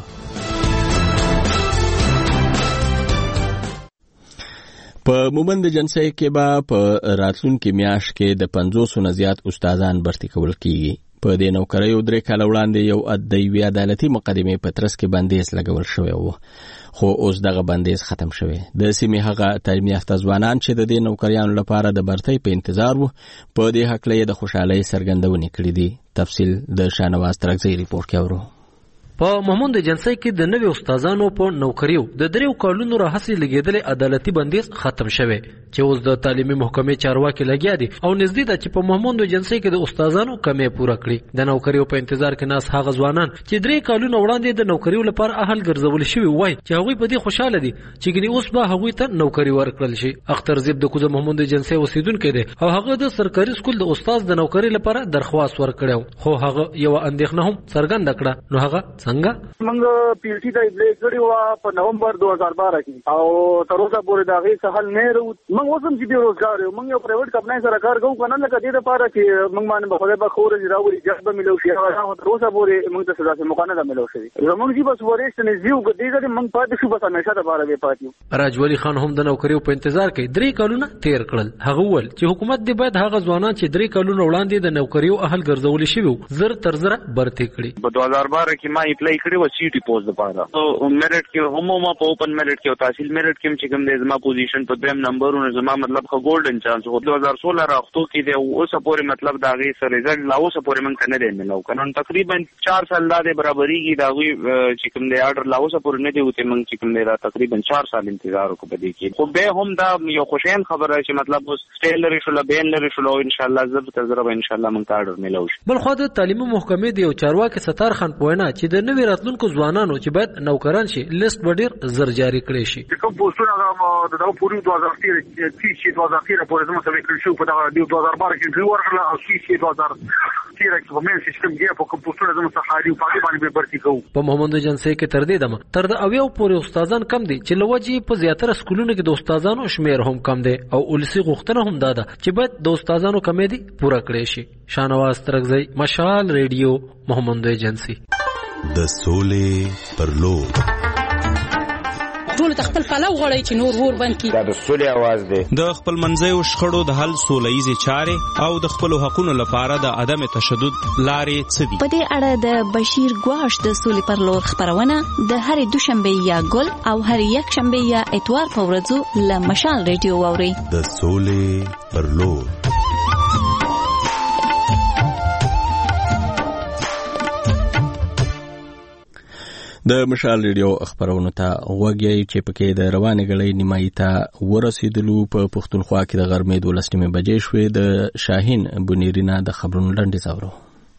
په مومند جنسي کې به په راتلونکي میاشت کې د پنځوس نه زیات استادان برتي کول کیږي. په دې نوکریو درې کال وړاندې یو ادبي عدالتي مقدمه په ترڅ کې بندیز لګول شوی و خو اوس دغه بندیز ختم شوی. د سیمې هغه تعلیم یافته ځوانان چې د دې نوکریانو لپاره د برتۍ په انتظار وو په دې حق له د خوشحالۍ څرګندونې کړې دي. تفصیل د شانواز ترغزي ریپورت کې اورو. په محمود جنسي کې د نوي استادانو په نوکریو د دریو کالونو راهسي لګیدل عدالتي بندیز ختم شوی چې اوس د تعلیمي محکمې چارواکي لګیا دي او نږدې ده چې په محمود جنسي کې د استادانو کمې پوره کړي. د نوکریو په انتظار کې ناس هغه ځوانان چې درې کالونو وړاندې د نوکریو لپاره اهل ګرځول شوی وای چې هغه په دې خوشاله دي چې ګني اوس به هغه ته نوکری ورکړل شي. اختر زیب د کوزه محمود جنسي اوسیدونکو دی او هغه د سرکاري سکول د استاد د نوکری لپاره درخواست ورکړو خو هغه یو اندېښنه هم څرګنده کړه. نو هغه څنګه موږ پی ټی ته اپلای کړی و په نومبر دوه هزار بارہ کې او تر اوسه پورې دا غي سهل نه ورو موږ اوسم چې بیروزګار یو موږ یو پرایویټ کمپنۍ سره کار کوو کنه لکه دې لپاره چې موږ باندې په خدای په خور راوړي جذب ملو شي هغه تر اوسه پورې موږ ته سزا مقانه ده ملو شي موږ چې بس ورېست نه زیو دې دې موږ پاتې شو بس همیشه د بارے به پاتې. راجولی خان هم د نوکریو په انتظار کې درې کالونه تیر کړل. هغه ول چې حکومت دې باید هغه ځوانان چې درې کالونه وړاندې د نوکریو اهل ګرځول شي زر تر زر برته کړي. په دوه هزار بارہ کې ما اپلای کړی و سی ټي پوسټ لپاره او میرټ کې هم ما په اوپن میرټ کې او تحصیل میرټ کې چې کوم د زما پوزیشن په دویم نمبرونه زما مطلب خو ګولډن چانس هو دوه هزار سولہ راغتو کې دی او اوسه پورې مطلب دا غي سره رزلټ لا اوسه پورې مونږ نه دی ملو کنه تقریبا چار سال دا د برابرۍ دا غي چې کوم دی آرډر لا اوسه پورې نه دی وته مونږ چې کوم دی دا تقریبا چار سال انتظار وکړو په دې کې خو به هم دا یو خوشین خبره چې مطلب اوس سټیلر شو لبین لري شو ان شاء الله زب تر زر ان شاء الله مونږ آرډر ملو شي. بل خو د تعلیمي محکمې دی او چارواکي ستار خان پوینا چې د نوې راتلونکو ځوانانو چې باید نوکران شي لیست وړر زر جاری کړي شي. کوم پوسټونه دا پوری دوه هزار تیر چې دوه هزار تیر پورې زموږ سره کړی شو په دا دوه هزار بارہ کې دوه ورغله او چې دوه هزار تیر کې په مېن سیستم کې په کوم پوسټونه زموږ سره حالي په باندې به برتي کوو. په محمود جنسي کې تر دې دمه تر د اویو پورې استادان کم دي چې لوجي په زیاتره سکولونو کې د استادانو شمیر هم کم دي او ولسی غوښتنه هم داده چې باید د استادانو کمې دي پوره کړي شي. شانواز ترغزی مشال ریډیو محمود جنسي د سولې پر لور ټول خپل پلو غړی چې نور ور بند کی دا د سولې आवाज دی. د خپل منځیو شخړو د حل سولهیزي چارې او د خپل حقوقو لپاره د عدم تشدد لارې څه دي. په دې اړه د بشیر ګواش د سولې پر لور خبرونه د هرې دوشنبه یا ګل او هر یک شنبه یا اتوار په ورځو له مشال ریډیو واوري. د سولې پر لور د مشال ریډیو خبرونه ته وګورئ چې پکې د روانې غړې نیمایي ته ورسېدلو په پښتونخوا کې د غرمې دولس نیمې بجې شوې. د شاهین بنيرینا د خبرونو لنډیز اورو.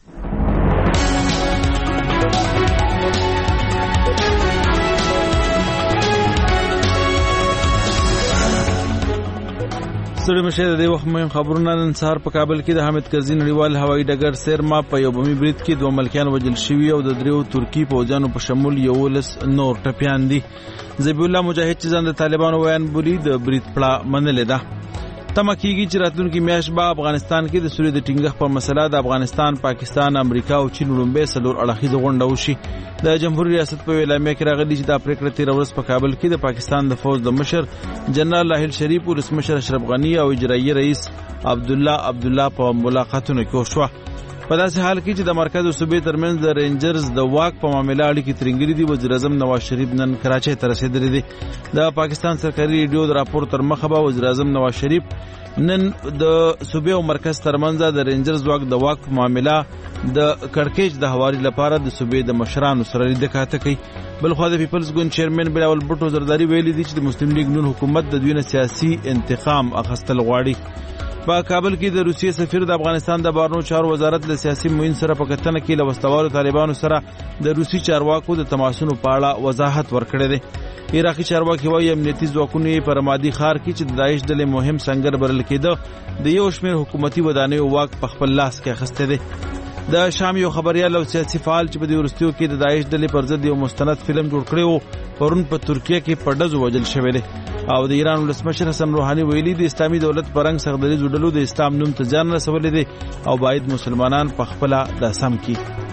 سړي مشه د وخت مهم خبرونه نن سهار په کابل کې د حامد کرزي نړیوال هوایي ډګر سیرما په یو بمي برید کې دوه ملکیان وژل شوي او د دریو ترکی پوځیانو په شمول یو لس نور ټپیان دي. ذبیح الله مجاهد چې ځان د طالبانو ویان بولی د برید پړه منلې ده. تمه کیږي چې راتلونکي میاشت به افغانستان کې د سولې د ټینګښت په مسله د افغانستان، پاکستان، امریکا او چین وړاندې سلور اړخیزه غونډه وشي. د جمهوریت ریاست په اعلامیه کې راغلي چې د پریکړه تیر ورځ په کابل کې د پاکستان د فوج د مشر جنرال راحیل شریف او رئیس مشر اشرف غنی او اجرایي رئیس عبد الله عبد الله په ملاقاتونو کې وشوه. په داسې حال کې چې د مرکز او صوبې ترمنځ د رینجرز د واک په معاملې اړیکې ترنګري دي. وزیر اعظم نواز شریف نن کراچۍ ته رسیدلی دی. د پاکستان سرکاري ریډیو د راپور تر مخه به وزیر اعظم نواز شریف نن د صوبې او مرکز ترمنځ د رینجرز واک د واک په معاملې د کړکېچ د هواري لپاره د صوبې د مشرانو سره لیدکاته کوي. بلخوا د پیپلز ګوند چیرمن بلاول بټو زرداری ویلي دي چې د مسلم لیگ نون حکومت د دوی نه سیاسي انتقام اخیستل غواړي. په کابل کې د روسیې سفیر د افغانستان د بهرنیو چارو وزارت له سیاسي معین سره په کتنه کې له وسلوالو طالبانو سره د روسي چارواکو د تماسونو په اړه وضاحت ورکړی دی. عراقي چارواکي وايي امنیتي ځواکونه په رمادي ښار کې چې د داعش ډلې مهم سنگر بلل کېده د یو شمېر حکومتي ودانیو واک په خپل لاس کې اخیستی دی. د شام یو خبريال او سیاسي فعال چې په دې ورستیو کې د داعش ډلې پر ضد یو مستند فلم جوړ کړی و پرون په ترکیه کې په ډزو وژل شوی دی. او د ایران ولسمشر حسن روحاني ویلي د اسلامي دولت پرنګ سغدري جوړلو د اسلام نوم ته ځان رسولې دي او باید مسلمانان په خپل د سم کې.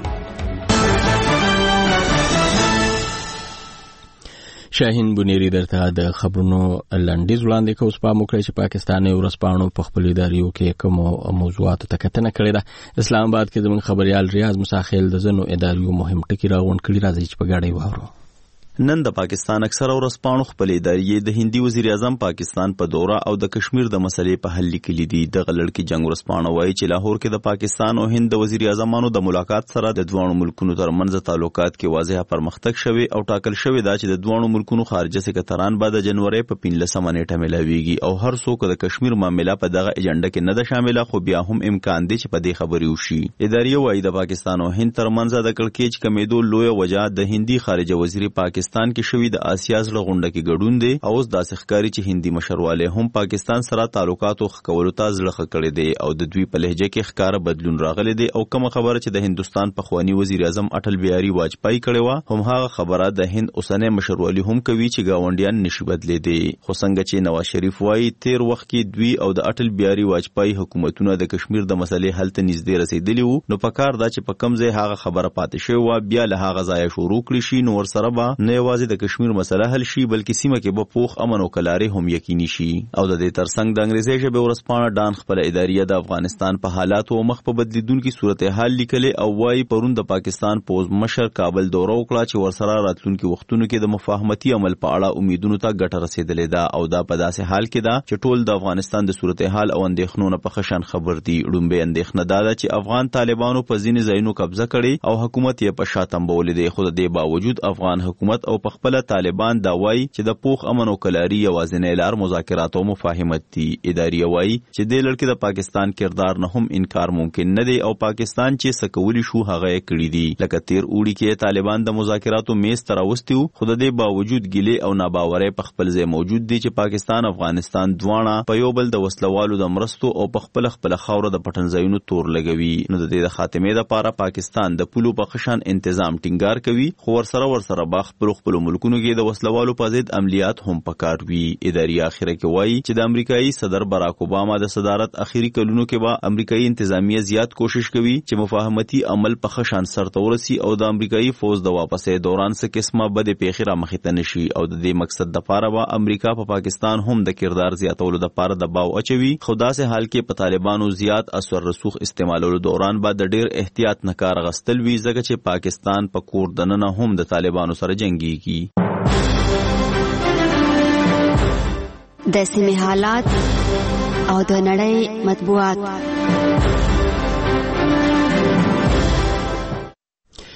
شاهین بنيري درته د خبرونو لنډیز وړاندې کوي. اوس په موکړی چې پاکستاني ورسپانو په خپل اداریو کې کوم موضوعات ته کتنه کړې ده. اسلام آباد کې زموږ خبريال ریاض مساخیل د زنو اداریو مهم ټکی راغونډ کړي. راځي چې په ګاډي واورو. نن د پاکستان اکثر ورسپانو خپل ادارې د هندي وزیر اعظم پاکستان په دوره او د کشمیر د مسلې په حل لیکلي دي. د غلړکی جنگ ورسپانو وایي چې لاهور کې د پاکستان او هند د وزیر اعظمانو د ملاقات سره د دوه ملکونو ترمنځ تعلقات کې واضح پرمختګ شوی او ټاکل شوی دا چې د دوه ملکونو خارجه سکرټران به د جنوري په پنځلسمه نیټه ملاويږي او هر څوک د کشمیر معاملې په دغه ایجنډا کې نه ده شامله، خو بیا هم امکان دی چې په دې خبرې وشي. ادارې وایي د پاکستان او هند ترمنځ د کړکېچ کمیدو لوی وجہ د هندي خارجه وزیر پاکستان کې شوی د آسیا زړه غونډه کې ګډون دی او اوس داسې ښکاري چې هندي مشرواله هم پاکستان سره تعلقاتو خکولو ته زړه کړی دی او د دوی په لهجه کې ښکار بدلون راغلی دی. او کوم خبره چې د هندستان په خوانی وزیر اعظم اټل بیهاری واجپای کړی و هم هغه خبره د هند اوسنۍ مشروالی هم کوي چې گاونډیان نشي بدلې دي. خو څنګه چې نواز شریف وایي تیر وخت کې دوی او د اټل بیهاری واجپای حکومتونه د کشمیر د مسلې حل ته نږدې رسیدلی وو، نو پکار دا چې په کم ځای هغه خبره پاتې شوی و بیا له هغه ځای شروع کړی شي، نو ورسره به نه یوازې د کشمیر مسله حل شي بلکې سیمه کې به پوخ امن او کلاري هم یقیني شي. او د دې ترڅنګ د انګریزي ژبه ورسپانه ډان خپل ادارې د افغانستان په حالاتو مخ په بدلیدونکو صورتحال لیکلې او وايي پرون د پاکستان پوز مشر کابل دوره وکړه چې ورسره راتلونکو وختونو کې د مفاهمتي عمل په اړه امیدونو ته ګټه رسیدلې ده او دا په داسې حال کې ده چې ټول د افغانستان د صورتحال او اندېښنو نه په خشن خبر دي. ډومبه اندېښنه ده چې افغان طالبانو په ځینې ځایونو قبضه کړي او حکومت یې په شاتم بولې دی، خو د دې باوجود افغان حکومت او په خپل طالبان دا وایي چې د پوخ امن او کلاري یوازینی لار مذاکرات او مفاهمت دي. ادارې وایي چې د لړکې د پاکستان کردار نه هم انکار ممکن نه دی او پاکستان چې سکولی شو هغه یې کړی دي. لکه تیر اوړي کې طالبان د مذاکراتو میز ته راوستي وو، خو د دې باوجود ګیلې او ناباورۍ په خپل ځای موجود دي چې پاکستان افغانستان دواړه په یو بل د وسلوالو د مرستو او په خپل خپل خاور د پټنځایونو تور لګوي. نو د دې د خاتمې لپاره پاکستان د پولو په خشن تنظیم ټینګار کوي، خو ورسره ورسره باغ پر خپل ملکونو کې د وسلوالو په ضد عملیات هم پکار وی. ادارې اخره کې وایي چې د امریکایي صدر باراک اوباما د صدارت اخیری کلونو کې به امریکایي انتظامیه زیات کوشش کوي چې مفاهمتي عمل په خشان سرته ورسي او د امریکایي فوج د واپسې دوران څخه قسمه بده پیښه را مخې ته نشي او د دې مقصد د لپاره به امریکا په پا پاکستان هم د کردار زیاتولو لپاره دباو اچوي. خو داسې حال کې په طالبانو زیات اثر رسوخ استعمالولو دوران به د ډیر احتیاط نه کار غستل وی ځکه چې پاکستان په کور دننه هم د طالبانو سره جنگيږي. د سیمې حالات او د نړۍ مطبوعات.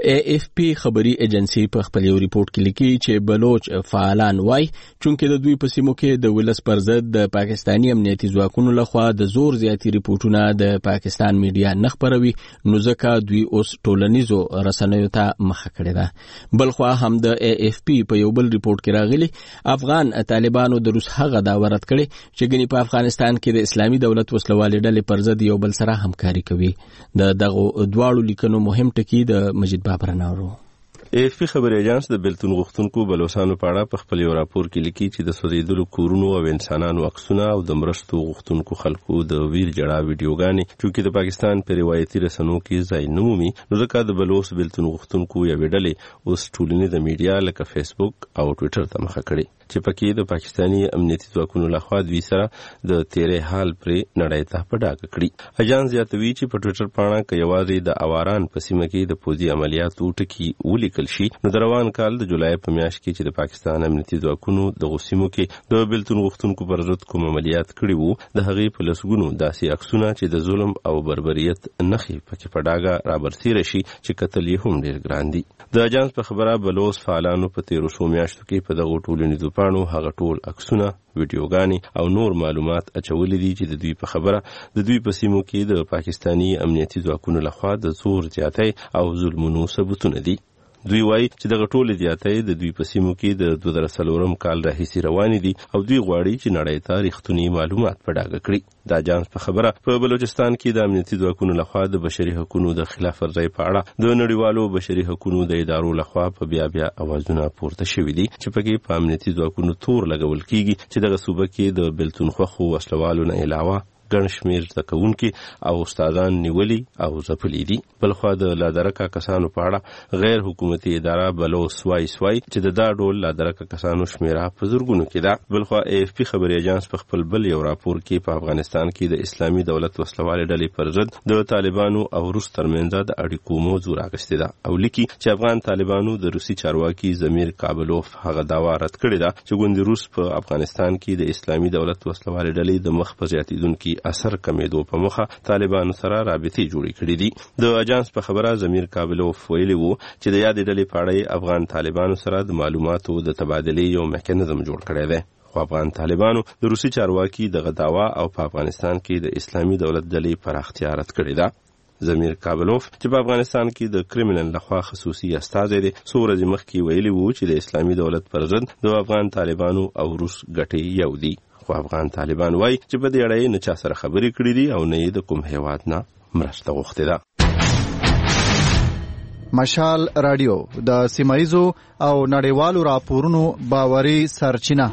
ای اف پی خبري ایجنسی په خپل یو ریپورت کې لیکي چې بلوچ فعالان وای چونکې د دوی په سیمو کې د ولس پر ضد د پاکستاني امنیتي ځواکونو لخوا د زور زیاتی ریپورتونه د پاکستان میډیا نه خپروي نو ځکه دوی اوس ټولنیزو رسنیو ته مخه کړې ده. بلخوا هم د ای اف پی په یو بل ریپورت کې راغلي افغان طالبانو د روس هغه دا ورت کړي چې ګني په افغانستان کې د اسلامي دولت وسلوالې ډلې پر ضد یو بل سره همکاري کوي. د دغه دواړو لیکنو مهم ټکی د مجید بابر ناورو. ای اف پی خبري ایجنس د بیلتون غوښتونکو بلوچستانو په اړه په خپل یو راپور کې لیکي چې د سوځېدلو کورونو او انسانانو عکسونه او د مرستو غوښتونکو خلکو د ویر جړه ویډیوګانې چې د پاکستان په روایتي رسنیو کې ځای نه مومي نو ځکه د بلوچ بیلتون غوښتونکو یو ډلې اوس ټولنې د میډیا لکه فیسبوک او ټوئیټر ته مخه کړي چې پکې د پاکستاني امنیتي ځواکونو لخوا دوی سره د تیرې حال پرې نړۍ ته په ډاګه کړي. اجانس زیاتوي چې په ټوئیټر پاڼه کې یوازې د اواران په سیمه کې د پوځي عملیاتو ټکي ولیکل شي نو د روان کال د جولای په میاشت کې چې د پاکستان امنیتي ځواکونو د غوسیمو کې د بیلتون غوښتونکو پر ضد کوم عملیات کړي وو د هغې په لسګونو داسې عکسونه چې د ظلم او بربریت نښې پکې په ډاګه رابرسېره شي چې کتل یې هم ډېر ګران دي. د اجانس په خبره بلوچ فعالانو په تیرو څو میاشتو کې په دغو ټولنیزو پاڼو هغه ټول عکسونه ویډیوګانې او نور معلومات اچولې دي چې د دوی په خبره د دوی په سیمو کې د پاکستاني امنیتي ځواکونو لخوا د زور زیاتی او ظلمونو ثبوتونه دي. دوی وایي چې دغه ټول زیاتی د دوی په سیمو کې د دوه زره څلورم کال راهیسې روانې دي او دوی غواړي چې نړۍ ته رښتونی معلومات په ډاګه کړي. د اجانس په خبره په بلوچستان کې د امنیتي ځواکونو لخوا د بشري حقوقو د خلاف ورزۍ په اړه د نړیوالو بشري حقوقو د ادارو لخوا په بیا بیا اوازونه پورته شوي دي چې پکې په امنیتي ځواکونو تور لګول کیږي چې دغه صوبه کې د بیلتون خوښو وسلوالو نه علاوه ګڼ شمېر زده کوونکي او استادان نیولي او ځپلي دي. بلخوا د لادرکه کسانو په اړه غیر حکومتي اداره بلوچ سوای سوای چې د دا ډول لادرکه کسانو شمېره په زرګونو کې ده. بلخوا ای اف پی خبري ایجنس په خپل بل یو راپور کې په افغانستان کې د اسلامي دولت وسلوالې ډلې پر ضد د طالبانو او روس ترمنځ د اړیکو موضوع راغستې ده او لیکي چې افغان طالبانو د روسي چارواکي زمیر کابلوف هغه دعوا رد کړې ده چې ګوند روس په افغانستان کې د اسلامي دولت وسلوالې ډلې د مخ په زیاتیدونکو اثر کمیدو په مخه طالبانو سره رابطې جوړې کړې دي. د اجانس په خبره زمیر کابلوف ویلي وو چې د یادې ډلې په اړه افغان طالبانو سره د معلوماتو د تبادلې یو میکانیزم جوړ کړی دی. خو افغان طالبانو د روسي چارواکي دغه دعوا او په افغانستان کې د اسلامي دولت ډلې پراختیا رد کړې ده. زمیر کابلوف چې په افغانستان کې د کریمنل لخوا خصوصي استازی دی څو ورځې مخکې ویلي وو چې د اسلامي دولت پر ضد د افغان طالبانو او روس ګټې یو دي. خو افغان طالبان وایي چې په دې اړه نه چا سره خبرې کړې دي او نه یې د کوم هیواد نه مرسته غوښتې ده. مشال رادیو د سیمایزو او نړیوالو راپورونو باوري سرچینه.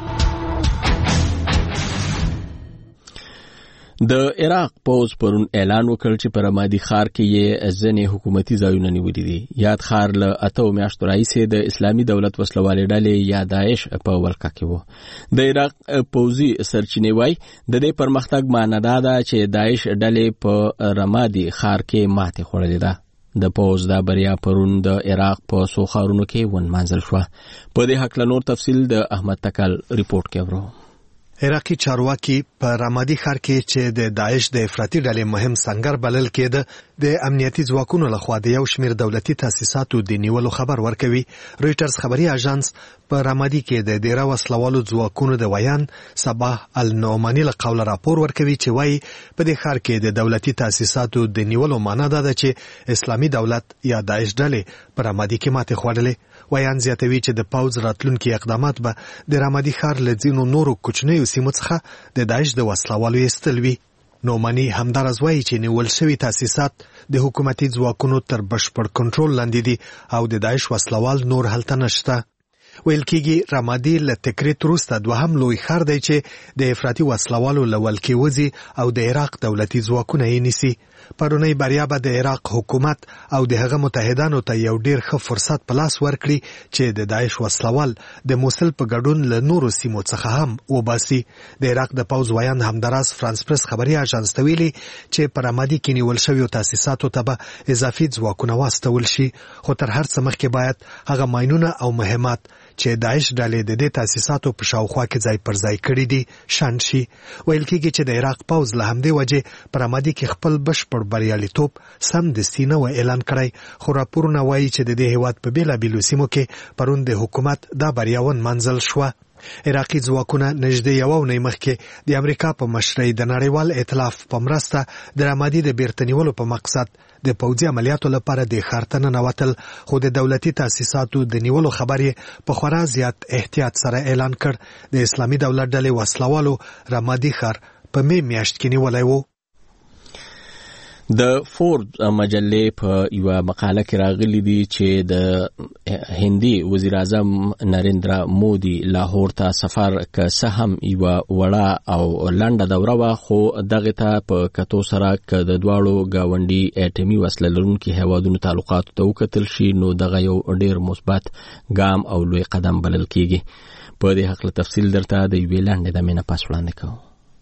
د عراق پوز پرون اعلان وکړ چې په رمادي ښار کې یې ځینې حکومتي ځایونه نیولي دي. یاد ښار له اتو میاشتو راهیسې د اسلامي دولت وسلوالې ډلې یا داعش په ولکه کې و. د عراق پوځي سرچینې وایي د دې پرمختګ معنی دا ده چې داعش ډلې په رمادي ښار کې ماتې خوړلې ده. د پوز دا بریا پرون د عراق په څو ښارونو کې ونمانځل شوه. په دې هکله نور تفصیل د احمد تکل ریپورت کې ورو. عراقي چارواکي په رمادي ښار کې چې د داعش د افراطي ډلې مهم سنگر بلل کېده د امنیتي ځواکونو لخوا د یو شمېر دولتي تاسیساتو د نیولو خبر ورکوي. رویټرز خبري اژانس په رمادي کې د ډیره وسلوالو ځواکونو د ویان صباح النعماني له قوله راپور ورکوي چې وایي په دې ښار کې د دولتي تاسیساتو د نیولو معنا دا ده چې اسلامي دولت یا داعش ډلې په رمادي کې ماتې خوړلې. ویان زیاتوي چې د پوځ راتلونکي اقدامات به د رمادي ښار له ځینو نورو کوچنیو سیمو څخه د داعش د وسلوالو ایستل وي. نومانی همدارز وایي چې نیول شوي تاسیسات د حکومتي ځواکونو تر بشپړ کنټرول لاندې دي او د داعش وسلوال نور هلته نشته. ویل کېږي رمادي له تکریت وروسته دوهم لوی ښار دی چې د افراطي وسلوالو له ولکې وځي او د عراق دولتي ځواکونه یې نیسي. پرونی بریا به د عراق حکومت او د هغه متحدانو ته یو ډیر ښه فرصت په لاس ورکړي چې د داعش وسلوال د موصل په ګډون له نورو سیمو څخه هم وباسي. د عراق د پوځ ویان همداراز فرانس پریس خبري اژانس ته ویلي چې په رمادي کې نیول شویو تاسیساتو ته به اضافي ځواکونه واستول شي، خو تر هر څه مخکې باید هغه ماینونه او مهمات چې داعش ډلې د دې تاسیساتو په شاوخوا کې ځای پر ځای کړي دي شان شي. ویل کېږي چې د عراق پوځ له همدې وجې په رمادي کې خپل بشپړ بریالیتوب سمدستي نه و اعلان کړی، خو راپورونه وایي چې د دې هیواد په بېلابېلو سیمو کې پرون د حکومت دا بریا ونمنځل شوه. عراقي ځواکونه نږدې یوه اونۍ مخکې د امریکا په مشرۍ د نړیوال ائتلاف په مرسته د رمادي د بیرته نیولو په مقصد د پوځي عملیاتو لپاره د ښار ته ننوتل، خو د دولتي تاسیساتو د نیولو خبر یې په خورا زیات احتیاط سره اعلان کړ. د اسلامي دولت ډلې وسلوالو رمادي ښار په می میاشت کې نیولی و. د فورد مجلې په یو مقاله کې راغلي دي چې د هندي وزیر اعظم نریندرا مودي لاهور ته سفر که څه هم یو وړه او لنډه دوره وه، خو دغه ته په کتو سره که د دواړو ګاونډي اټمي وسله لرونکي هیوادونو تعلقاتو ته وکتل شي نو دغه یو ډیر مثبت ګام او لوی قدم بلل کیږي. په دې هکله تفصیل درته د یوې لنډې دمې نه پس وړاندې کوم.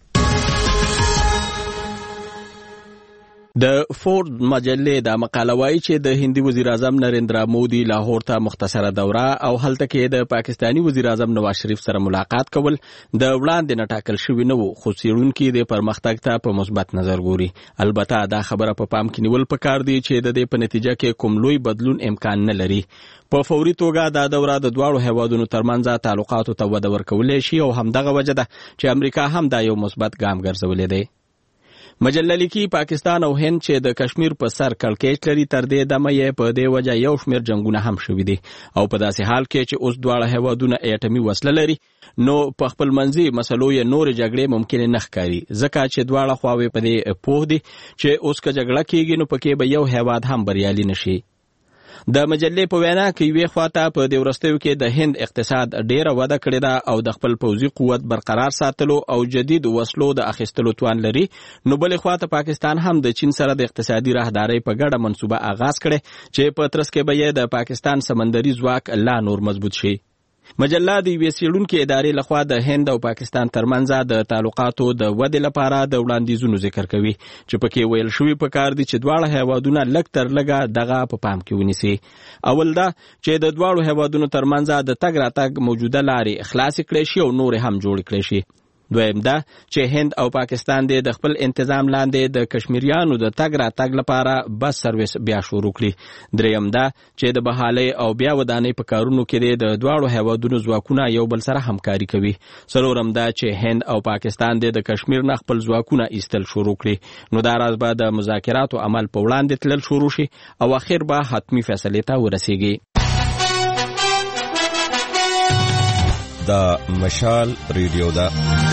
د فورد مجلې دا مقاله وایي چې د هندي وزیر اعظم نریندرا مودي لاهور ته مختصره دوره او هلته کې د پاکستانی وزیر اعظم نواز شریف سره ملاقات کول د وړاندې نه ټاکل شوي نه وو، خو څېړونکي د پرمختګ ته په مثبت نظر ګوري. البته دا خبره په پام کې نیول پکار دی چې د دې په نتیجه کې کوم لوی بدلون امکان نه لري. په فوري توګه دا دوره د دواړو هیوادونو ترمنځ تعلقاتو ته وده ورکولی شي او همدغه وجه ده چې امریکا هم دا یو مثبت ګام ګرځولی دی. مجله لیکي پاکستان او هند چې د کشمیر په سر کړکېچ لري، تر دې دمه یې په دې وجه یو شمېر جنګونه هم شوي دي او په داسې حال کې چې اوس دواړه هیوادونه اټمي وسله لري نو په خپل منځي مسلو یې نورې جګړې ممکن نه ښکاري، ځکه چې دواړه خواوې په دې پوه دي چې اوس که جګړه کېږي نو پکې به یو هیواد هم بریالي نشي. د مجلې په وینا کې یوې خواته په دې وروستیو کې د هند اقتصاد ډیره وده کړې ده او د خپل پوځي قوت برقرار ساتلو او جدید وسلو د اخیستلو توان لري، نو بلې خواته پاکستان هم د چین سره د اقتصادي راهدارۍ په ګډه منصوبه آغاز کړې چې په ترڅ کې به یې د پاکستان سمندري ځواک لا نور مضبوط شي. مجله د یوې څېړونکې ادارې لخوا د هند او پاکستان ترمنځ د تعلقاتو د ودې لپاره د وړاندیزونو ذکر کوي چې پکې ویل شوي پکار دي چې دواړه هیوادونه لږ تر لږه دغه په پام کې ونیسي. اول دا چې د دواړو هیوادونو ترمنځ د تګ راتګ موجوده لارې خلاصې کړې شي او نورې هم جوړې کړې شي. دویم دا چې هند او پاکستان د خپل انتظام لاندې د کشمیریانو د تګ راتګ لپاره بس سرویس بیا شروع کړي. دریم دا چې د بحالۍ او بیا ودانۍ په کارونو کې د دواړو هیوادونو ځواکونه یو بل سره همکاري کوي. څلورم دا چې هند او پاکستان د کشمیر نه خپل ځواکونه ایستل شروع کړي، نو دا راز به د مذاکراتو عمل په وړاندې تلل شروع شي او اخر به حتمی فیصلې ته ورسیږي. دا مشال ریډیو دا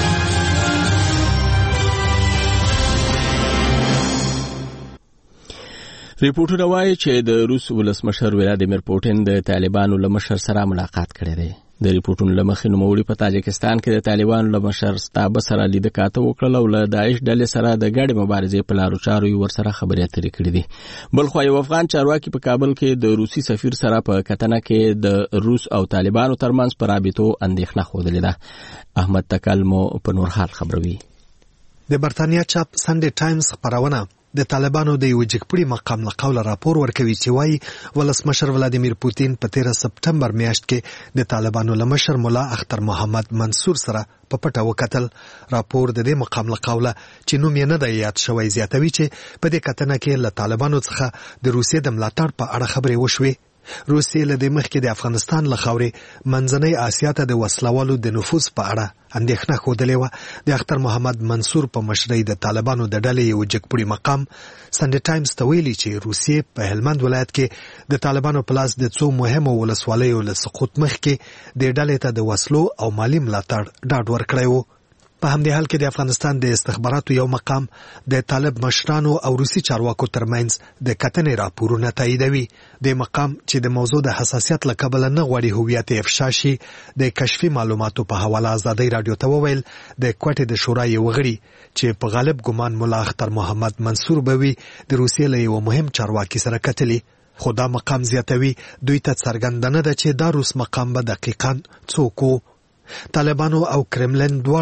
ریپورټونه وایي چې د روس ولسمشر ولادیمیر پوټین د طالبانو له مشر سره ملاقات کړی دی. د ریپورټونو له مخې نوموړي په تاجکستان کې د طالبانو له مشر ستابه سره لیده کاته وکړل او له داعش ډلې سره د ګډې مبارزې په لارو چارو یې ورسره خبرې اترې کړې دي. بل خوا یو افغان چارواکي په کابل کې د روسي سفیر سره په کتنه کې د روس او طالبانو ترمنځ په رابطو اندېښنه ښودلې ده. احمد تکل مو په نور حال خبروي. د برتانیا چاپ سنډې ټایمز خبرونه د طالبانو د یو جګپړي مقام له قوله راپور ورکوي چې وایي ولسمشر ولادیمیر پوتین په تیره سپټمبر میاشت کې د طالبانو له مشر ملا اختر محمد منصور سره په پټه وکتل. راپور د دې مقام له قوله چې نوم یې نه دی یاد شوی زیاتوي چې په دې کتنه کې له طالبانو څخه د روسیې د ملاتړ په اړه خبرې وشوې. روسیې له دې مخکې د افغانستان له خاورې منځنۍ اسیا ته د وسلوالو د نفوذ په اړه اندېښنه ښودلې وه. د اختر محمد منصور په مشرۍ د طالبانو د ډلې یو جګپړي مقام سنډې ټایمز ته ویلي چې روسیې په هلمند ولایت کې د طالبانو په لاس د څو مهمو ولسوالیو له سقوط مخکې دې ډلې ته د وسلو او مالي ملاتړ ډاډ ورکړی و. په همدې حال کې د افغانستان د استخباراتو یو مقام د طالب مشرانو او روسي چارواکو ترمنځ د کتنې راپورونه تاییدوي. د مقام چې د موضوع د حساسیت له کبله نه غواړي هویت یې افشا شي، د کشفي معلوماتو په حواله ازادۍ راډیو ته وویل د کوټې د شورا یو غړي چې په غالب ګمان ملا اختر محمد منصور به وي د روسیې له یو مهم چارواکي سره کتلي. خو دا مقام زیاتوي دوی ته څرګنده نه ده چې دا روس مقام به دقیقاً څوک و. طالبانو او کرملن دواړو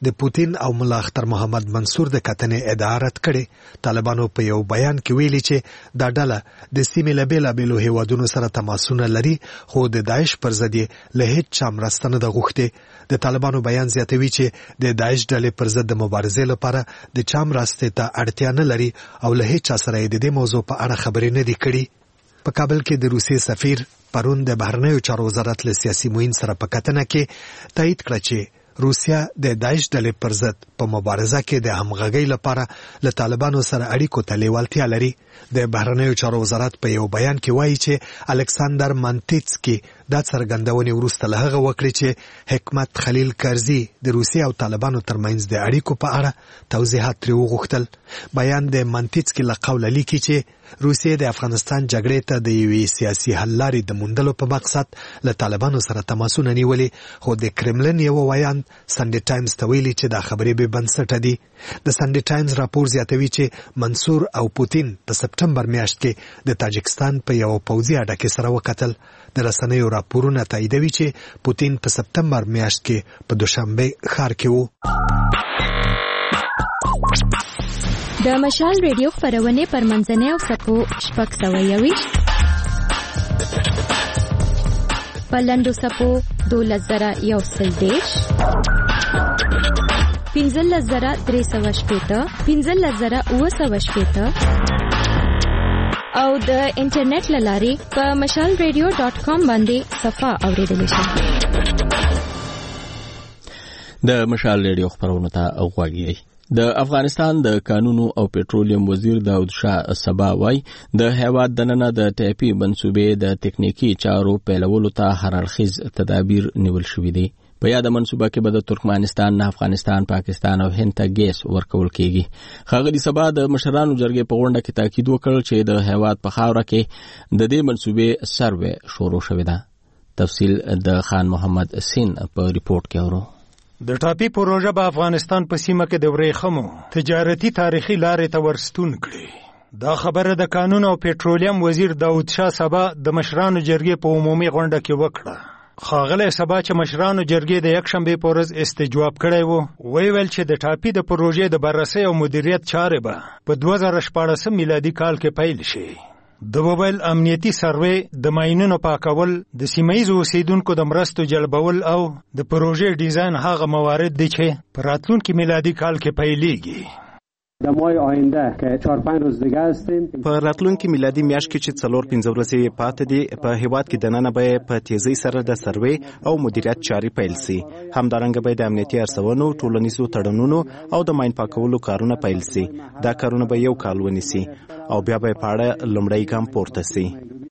د پوتین او ملا اختر محمد منصور د کتنې ادعا رد کړې. طالبانو په یو بیان کې ویلي چې دا ډله د سیمې له بېلابېلو هیوادونو سره تماسونه لري خو د داعش پر ضد یې له هیڅ چا مرسته نه ده غوښتې. د طالبانو بیان زیاتوي چې د داعش ډلې پر ضد د مبارزې لپاره د چا مرستې ته اړتیا نه لري او له هیڅ چا سره یې د دې موضوع په اړه خبرې نه دي کړي. په کابل کې د روسیې سفیر پرون د بهرنیو چارو وزارت له سیاسي معین سره په کتنه کې تایید کړه چې روسیا د داعش ډلې پر ضد په مبارزه کې د همغږۍ لپاره له طالبانو سره اړیکو ته لیوالتیا لري. د بهرنیو چارو وزارت په یو بیان کې وایي چې الکساندر مانتیتسکی دا څرګندونې وروسته له هغه وکړې چې حکمت خلیل کرزي د روسیې او طالبانو ترمنځ د اړیکو په اړه توضیحات ترې وغوښتل. بیان د مانتیتسکی له قوله لیکي چې روسیې د افغانستان جګړې ته د یوې سیاسي حل لارې د موندلو په مقصد له طالبانو سره تماسونه نیولې خو د کرملن یو ویان سنډي ټایمز ته ویلي چې دا خبرې بې بنسټه دي. د سنډي ټایمز راپور زیاتوي چې منصور او پوتین په سپټمبر میاشت کې د تاجکستان په یو پوځي اډه کې سره وکتل. د رسنیو راپورونه تاییدوي چې پوتین په سپټمبر میاشت کې په دوشنبه ښار کې وو. د مشال ریډیو خپرونې پر منځنۍ او سپو شپږ سوه یویشت په لنډو سپو دولس زره یو سل دېرش پنځلس زره درې سوه شپېته پنځلس زره اووه سوه شپېته او د انټرنیټ له لارې په مشال ریډیو ډاټ کام باندې صفحه اورېدلی شي. د مشال ریډیو خپرونو ته غوږ یې. د افغانستان د کانونو او پټرولیم وزیر داود شاه سبا وای د هیواد دننه د ټاپي منسوبې د تکنیکی چارو پیلولو ته هر اړخیز تدابیر نیول شوي دي. په یاد منسوبه کې به د ترکمنستان نه افغانستان، پاکستان او هند ته ګیس ورکول کیږي. ښاغلي سبا د مشرانو جرګې په غونډه کې تاکید وکړ چې د هیواد په خاوره کې د دې منسوبې سروې شروع شوې ده. تفصیل د خان محمد سین په ریپورت کې اورو. د ټاپي پروژه په افغانستان په سیمه کې د ورېښمو تجارتي تاریخي لارې ته ورستون کړي. دا خبره د کانونو او پټرولیم وزیر داود شاه سبا د مشرانو جرګې په عمومي غونډه کې وکړه. ښاغلی سبا چې مشرانو جرګې د یکشنبې په ورځ استجواب کړی و ویل چې د ټاپي د پروژې د بررسۍ او مدیریت چارې به په دوه زره شپاړسم میلادي کال کې پیل شي. د موبایل امنیتي سروې د ماینونو پاکول، د سیمه‌ییزو اوسیدونکو د مرستو جلبول او د پروژې ډیزاین هغه موارد دي چې په راتلونکي میلادي کال کې پیلېږي. در ماه آینده که چهار پنج روز دیگه هستیم په راتلونکي میلادي میاشت کې چې څلور پنځه ورځې پاتې دي په هیواد کې دننه به په تیزی سره د سروې او مدیریت چارې پیل سي. همدارنګه به د امنیتي ارسونو، ټولنیزو تړونونو او د ماین پاکولو کارونه پیل سي. دا کارونه به یو کال ونیسي او بیا به په اړه لومړی ګام پورته سي.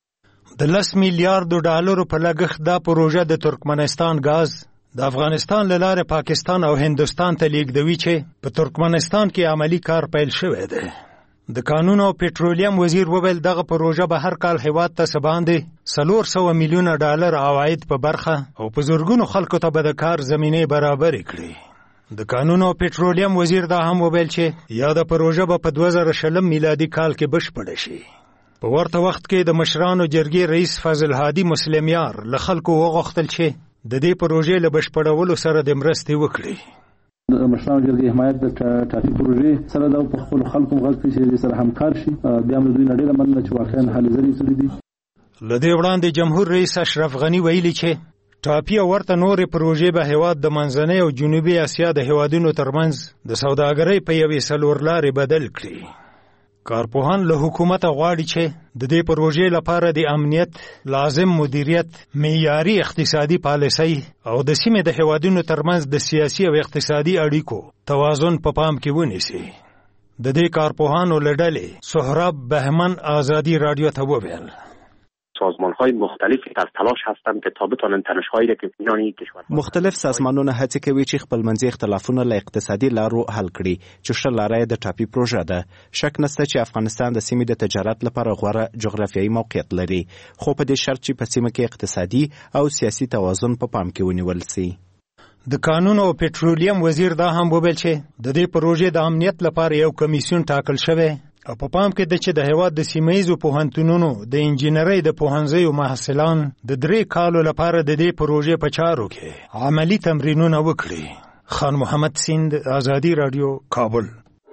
د لس میلیارډو ډالرو په لګښت دا پروژه د ترکمنستان غاز د افغانستان له لارې پاکستان او هندوستان ته لیږدوي چې په ترکمنستان کې عملی کار پیل شوی دی. د کانونو او پټرولیم وزیر وویل دغه پروژه به هر کال هیواد ته څه باندې څلور سوه میلیونه ډالر عواید په برخه او په زرګونو خلکو ته به د کار زمینې برابرې کړي. د کانونو او پټرولیم وزیر دا هم وویل چې یاده پروژه به په دوه زره شلم میلادي کال کې بشپړه شي. په ورته وخت کې د مشرانو جرګې رئیس فضل هادي مسلمیار له خلکو وغوښتل چې د دې پروژې له بشپړولو سره د مرستې وکړي. د مشرانو جرګې حمایت د ټاپي پروژې سره د خپلو خلکو غږ کړي چې سره همکار شي. بیا هم د دوی نه ډېره مننه چې واقعا هلې ځلې کړي دي. له دې وړاندې جمهور رئیس اشرف غني ویلي چې ټاپي او ورته نورې پروژې به هیواد د منځنۍ او جنوبي اسیا د هیوادونو ترمنځ د سوداګرۍ په یوې څلورلارې بدل کړي. کارپوهان له حکومت غواړي چې د دې پروژې لپاره د امنیت، لازم مدیریت، معیاري اقتصادي پالیسۍ او د سیمې د هیوادونو ترمنځ د سیاسي او اقتصادي اړیکو توازن په پام کې ونیسي. د دې کارپوهانو له ډلې سهراب بهمن آزادی رادیو ته وویل سازمان‌های مختلفی در تلاش هستند که تا بتوانند تنش‌هایی را که میان این کشور مختلف سازمانونه هڅه کوي چې خپلمنځي اختلافونه له اقتصادي لارو حل کړي چې ښه لاره د ټاپي پروژه ده. شک نشته چې افغانستان د سیمې د تجارت لپاره غوره جغرافیایي موقعیت لري، خو په دې شرط چې په سیمه کې اقتصادي او سیاسي توازن په پام کې ونیول سي. د کانونو او پټرولیم وزیر دا هم وویل چې د دې پروژې د امنیت لپاره یو کمیسیون ټاکل شوی او په پام کې د چې د هیواد د سیمه‌ییزو پوهنتونونو د انجینرۍ د پوهنځیو محصلان د درې کالو لپاره د دې پروژې په چارو کې عملی تمرینونه وکړي. خان محمد سیند، آزادی رادیو، کابل.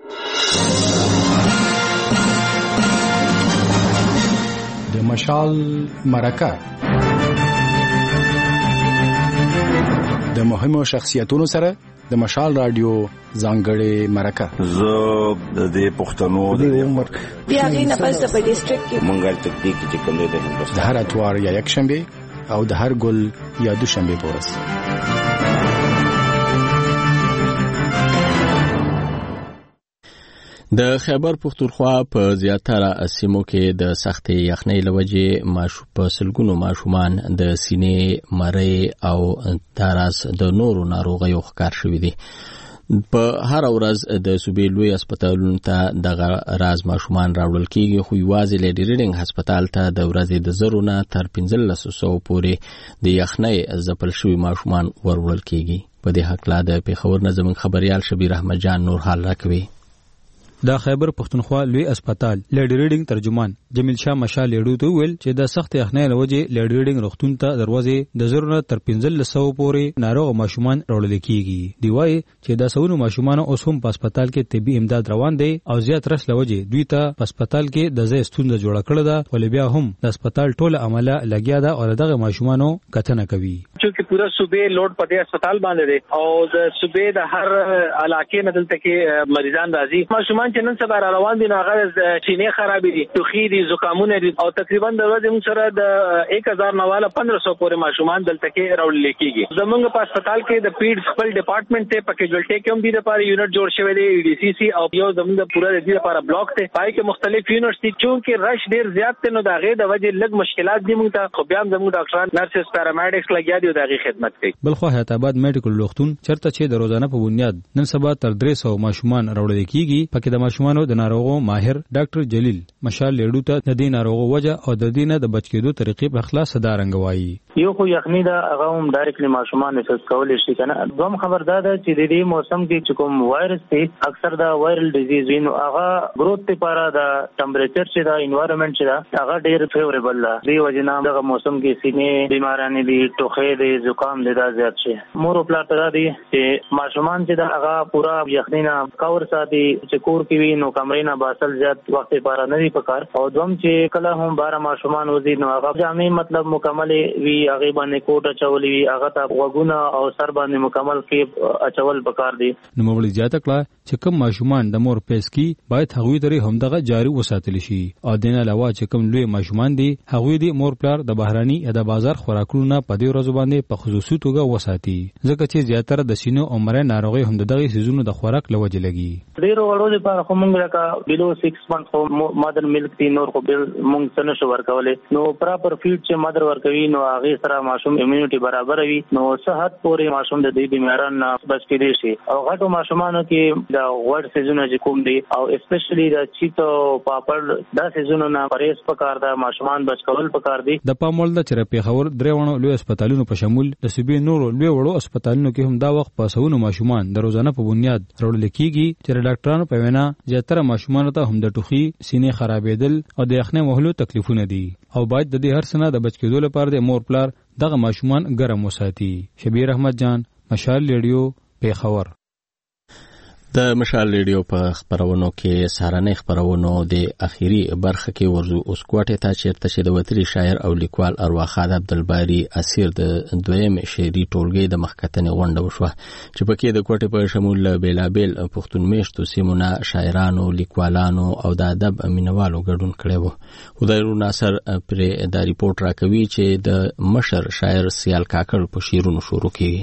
د مشال مرکه د مهمو شخصیتونو سره د مشال رادیو ځانګړې مرکه. زه د دې پښتنو د عمر بیا غي نه پس په ډیسټریکټ کې مونږه تکنیک چې کوم دی د هر اتوار یا یک شنبه او د هر ګل یا دوشنبه پورس. د خیبر پختونخوا په زیاتره سیمو کې د سختې یخنۍ له وجې ماشو په سلګونو ماشومان د سینې، مرۍ او تاراس د نورو ناروغیو ښکار شوي دي. په هر ورځ د صوبې لوی هسپتالونو ته دغه راز ماشومان راوړل کیږي، خو یوازې لیډي ریډینګ هسپتال ته د ورځې د زرو نه تر پنځلس سوو پورې د یخنۍ ځپل شوي ماشومان وروړل کیږي. په دې هکله د پېښور نه زموږ خبریال شبیر احمد جان نور حال راکوي. د خیبر پختونخوا لوی هسپتال لیډي ریډینګ ترجمان جمیل شاه مشال لیډو ته ویل چې د سخت یخنۍ له وجې لیډي ریډینګ روغتون ته دروازې د زرو نه تر پنځلس سوو پورې ناروغ ماشومان راوړل کیږي. دی وايي چې د سونو ماشومان اوس هم په هسپتال کې طبي امداد روان دی او زیات رس له وجې دوی ته په هسپتال کې د ځای ستونزه جوړه کړې ده، ولې بیا هم د هسپتال ټوله عمله لګیا ده او دغه ماشومانو کتنه کوي. چې پورا صوبې لوډ په دې هسپتال باندې دی او د صوبې د هر علاقې نه دلته کې مریضان راځي. ماشومان چې نن سبا روان دي هغه چینه خرابې دي، توخي دي، زکامونه دي او تقریبا د ورځې موږ سره د هزار نواله پندرہ سو پورې ماشومان دلته کې راوړل کېږي. زموږ په هسپتال کې د پیډز خپل ډپارټمنټ ته پکې جوړټې کوم دي لپاره یونټ جوړ شوی دی، ای ډي سی سی او یو زموږ پورا د دې لپاره بلاک ته پای کې مختلف یونټ دي. چونکه رش ډیر زیات دی نو دا غي د وجې لږ مشکلات دي موږ ته، خو بیا زموږ ډاکټران، نرسز، پیرامیډکس لګیا دي او دا غي خدمت کوي. بلخو حیات آباد میډیکل روغتون چرته چې د روزانه په بنیاد نن سبا تر درې سوه ماشومان راوړل کیږي. پکې د ماشومانو د ناروغو ماهر ډاکټر جلیل مشال لیډو ته د دې ناروغو وجه او د دې نه د بچ کېدو طریقې په خلاص صدارنګ وایي. یو خو یخنی دا هغه هم ډایرکټلی ماشومان احساس کولی شي کنه. دوم خبر دا ده چې د دې موسم کې چې کوم وایرس دی اکثر دا وایرل ډیزیز وینو هغه گروث لپاره دا ټمپریچر چې دا انوایرنمنت چې دا هغه ډیر فیوریبل دی. دی وجنه دغه موسم کې سینې بیمارانه دي، ټوخې دي، زکام دي، دا زیات شي. مور پلا ته دی چې ماشومان چې دا هغه پورا یخنی نه کور ساتي، چې کور کې وي نو کمرې نه باسل زیات وخت لپاره نه دی پکار. او دوم چې کله هم بار ماشومان وزي نو هغه جامې مطلب مکمل وي، هغه باندې کوټ اچولې وي، هغه ته وګونه او سر باندې مکمل کې اچول پکار دي. نو موږ زیاته کړه چې کوم ماشومان د مور پیس کی باید هغوی درې همدغه جاری وساتل شي او دینه علاوه چې کوم لوی ماشومان دي هغوی دي مور پلار د بهراني یا د بازار خوراکونو نه په دې ورځ باندې په خصوصي توګه وساتي، ځکه چې زیاتره د سینو او مرۍ ناروغي هم دغه سيزونو د خوراک لوجه لګي. ډیرو وړو لپاره خو موږ راکا بلو سکس منث خو مادر ملک دی، نور خو بل موږ څنګه شو ورکولې. نو پراپر فیډ چې مادر ورکوي نو هغه سره ماشوم امیونټي برابر وي، نو صحت پورې ماشوم د دې بیمارانو نه بچ کېدی شي. او غټو ماشومانو کې دا وړ سيزونه چې کوم دي او اسپیشلی دا چیتو پاپړ دا سيزونه نه پرېس پکار دا ماشومان بچ کول پکار دي. د پامول د چر پیښور درېونو لوی هسپتالونو په شمول د صوبې نورو لوی وړو هسپتالونو کې هم دا وخت په سونو ماشومان د روزانه په بنیاد راوړل کیږي چې ډاکټرانو په وینا زیاتره ماشومان ته هم د ټوخي، سینې خرابېدل او د یخنۍ وهلو تکلیفونه دي او باید د دې هر څه نه د بچ کېدو لپاره د مور پلار دغه ماشومان ګرم وساتي. شبیر احمد جان، مشال ریډیو، پیښور. د مشال ریډیو په خبرونو کې سهارنۍ خبرونو د اخیری برخه کې ورزو اوس کوټه ته چیرته چې د وتري شاعر او لیکوال ارواخان عبدالباری اسیر د دویم شعري ټولګي د مخکتنې غونډه وشوه چې پکې د کوټه په شمول بیلابل پښتون میشتو سیمونه شاعرانو، لیکوالانو او د ادب مینوالو ګډون کړي وو. خدایرو ناصر پر دا ریپورت راکوي چې د مشر شاعر سیال کاکړ په شعرونو شروع کیږي.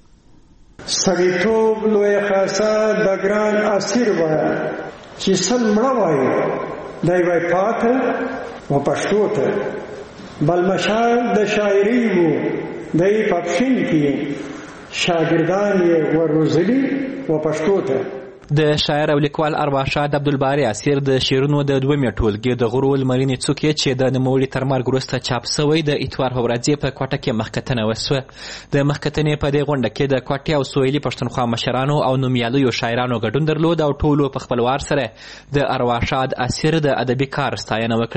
سړیتوب لوی خاصه د ګران اسیر وای چې سل مړه وای دی وای پاته و پښتو ته بل مشال د شاعري وو دی پښین کې شاګردان یې وروزلی و پښتو ته. د شاعر او لیکوال ارواښاد عبدالباری اسیر د شعرونو د دویمې ټولګې د غرو لمرینې څوکې چې د نوموړي تر مرګ وروسته چاپ سوی د اتوار په ورځ په کوټه کې مخکتنه وسوه. د مخکتنې په دې غونډه کې د کوټې او سویلي پښتونخوا مشرانو او نومیالیو شاعرانو ګډون درلود او ټولو په خپلوار سره د ارواښاد اسیر د ادبي کار ستاینه وکړه.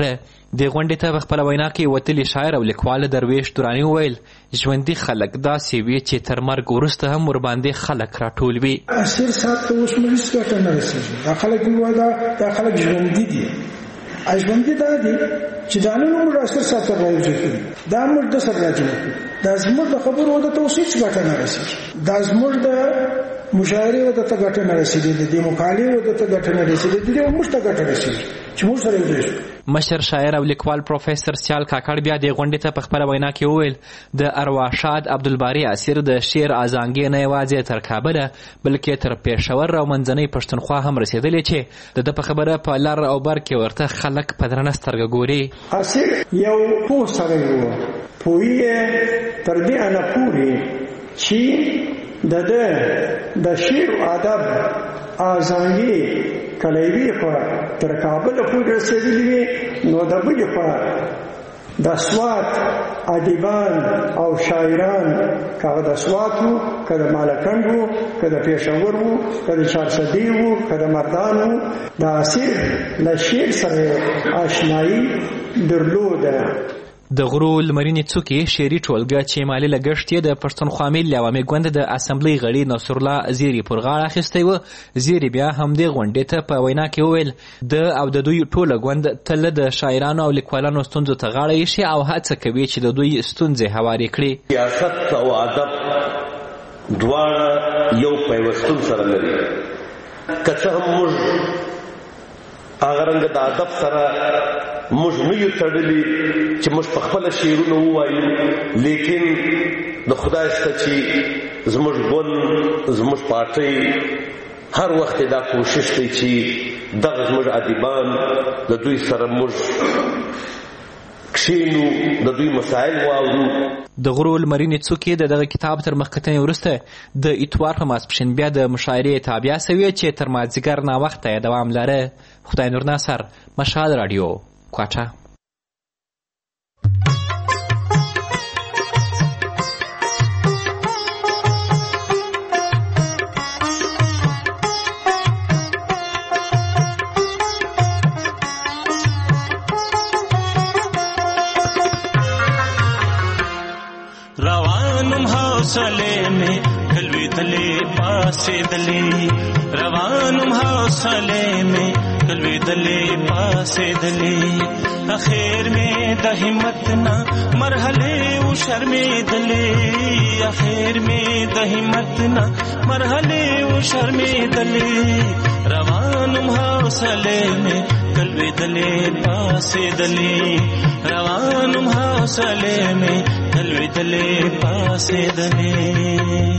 د غونډې ته په خپله وینا کې وتلي شاعر او لیکوال درویش دراني وویل ژوندي خلک داسې وي چې تر مرګ وروسته هم ورباندې خلک راټول وي. اسیر ساعت ته اوس مو هېڅ ګټه نه رسېږي. دا خلک وایي دا خلک ژوندي دي. ژوندي دا دي چې دا نن موږ اسیر ساعت ته راوځي کړي دا موږ د سره راځي دا زموږ د خبرو د توصیف ګټه نه رسېږي. دا زموږ د مشاعرې د ته ګټه نه رسېږي د مقالې د ته ګټه نه رسېږي د موږ ته ګټه رسېږي چې موږ سره یو مشر شاعر او لیکوال پروفیسر سیال کاکړ بیا د غونډې ته په خپله وینا کې وویل د ارواښاد عبدالباري اسیر د شعر ازانګې نه یوازې تر کابله بلکې تر پېښور او منځنۍ پښتونخوا هم رسېدلی چې د ده په خبره په لر او بر کې ورته خلک په درنه سترګه ګوري. اسیر یو پوه سړی و پوهي یې تر دې نه پورې چې د ده د شعر او ادب ازانګې کلیوي خوا تر کابله پورې رسېدلي وي نو د بلې خوا د سوات ادیبان او شاعران که هغه د سوات وو که د مالکند وو که د پېښور وو که د چارسدي وو که د مردان وو د اسیر له شعر سره اشنایي درلوده. د غرو لمرینې څوکې شعري ټولګه چې مالي لګښت یې د پښتونخوا ملي عوامي ګوند د اسمبلۍ غړي نصرالله زیري پر غاړه اخیستی و. زیري بیا همدې غونډې ته په وینا کې وویل د او د دوی ټوله ګوند تل د شاعرانو او لیکوالانو ستونزو ته غاړه ایښي او هڅه کوي چې د دوی ستونزې هوارې کړي. سیاست او ادب دواړه یو پیوستون سره لري. که څه هم موږ هغه رنګه د ادب سره موږ نه یو تړلي چې موږ په خپله شعرونه ووایو لیکن د خدای شته چې زموږ ګوند زموږ پارټۍ هر وخت دا کوشش کوي چې دغه زموږ ادیبان د دوی سره موږ کښېنو د دوی مسایل واورو. د غرو لمرینې څوکې د دغه کتاب تر مخکتنې وروسته د اتوار په ماسپښین بیا د مشاعرې تابیا سوې چې تر مازدیګر ناوخته یې دوام لره. خدای نور ناصر، مشال راډیو، کوټه. روانم حوصله می کلوی دلی پاسې دلی روانم حوصله می کلوی دلی پاسې دلی اخیر می د همت نا مرحله او شرمې دلی اخیر می د همت نا مرحله او شرمې دلی روانم حوصله می کلوی دلی پاسې دلی روانم حوصله می کلوی دلی پاسې دلی.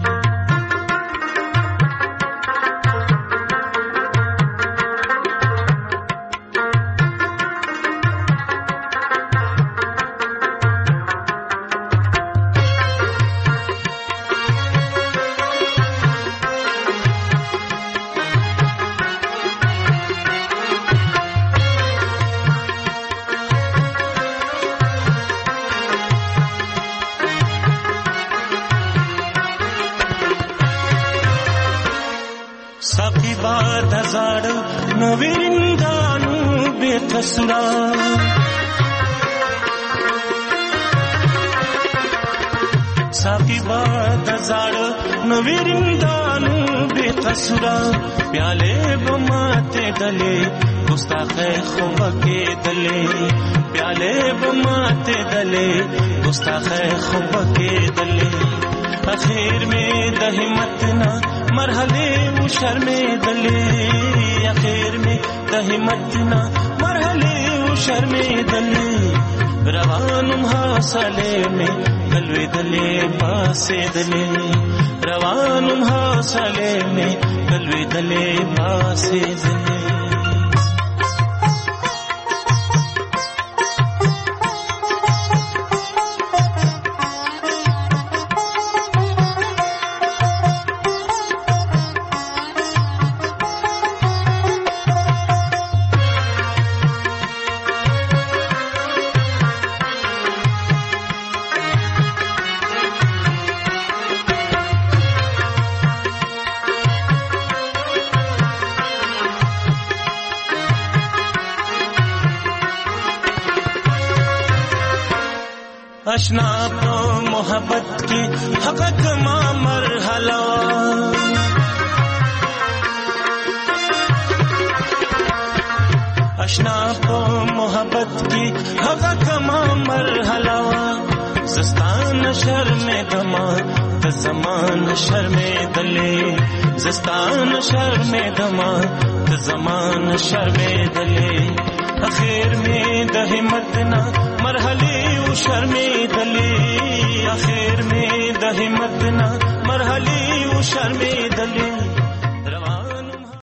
साकी बात जाड़ नवीरिंदानु बेकसुरा प्याले बमाते दले गुस्ताखे खुब के दले प्याले बमाते दले गुस्ताखे खुब के दले आखिर में दहिमत ना मरहले वो शर्मे दले आखिर में दहिमत ना मरहले वो शर्मे दले रवानुम हासले में कलवे दले पासे दले रवानुम हासले में कलवे दले पासे दले. اشنا په محبت کې حق کما مرحله اشنا په محبت کې حق کما مرحله زستان شرم دما ت زمان شرم دلې زستان شرم دما ت زمان شرم دلې اخر میں د همت نا مرحله او شرم دلې اخر میں د همت نا مرحله او شرم دلې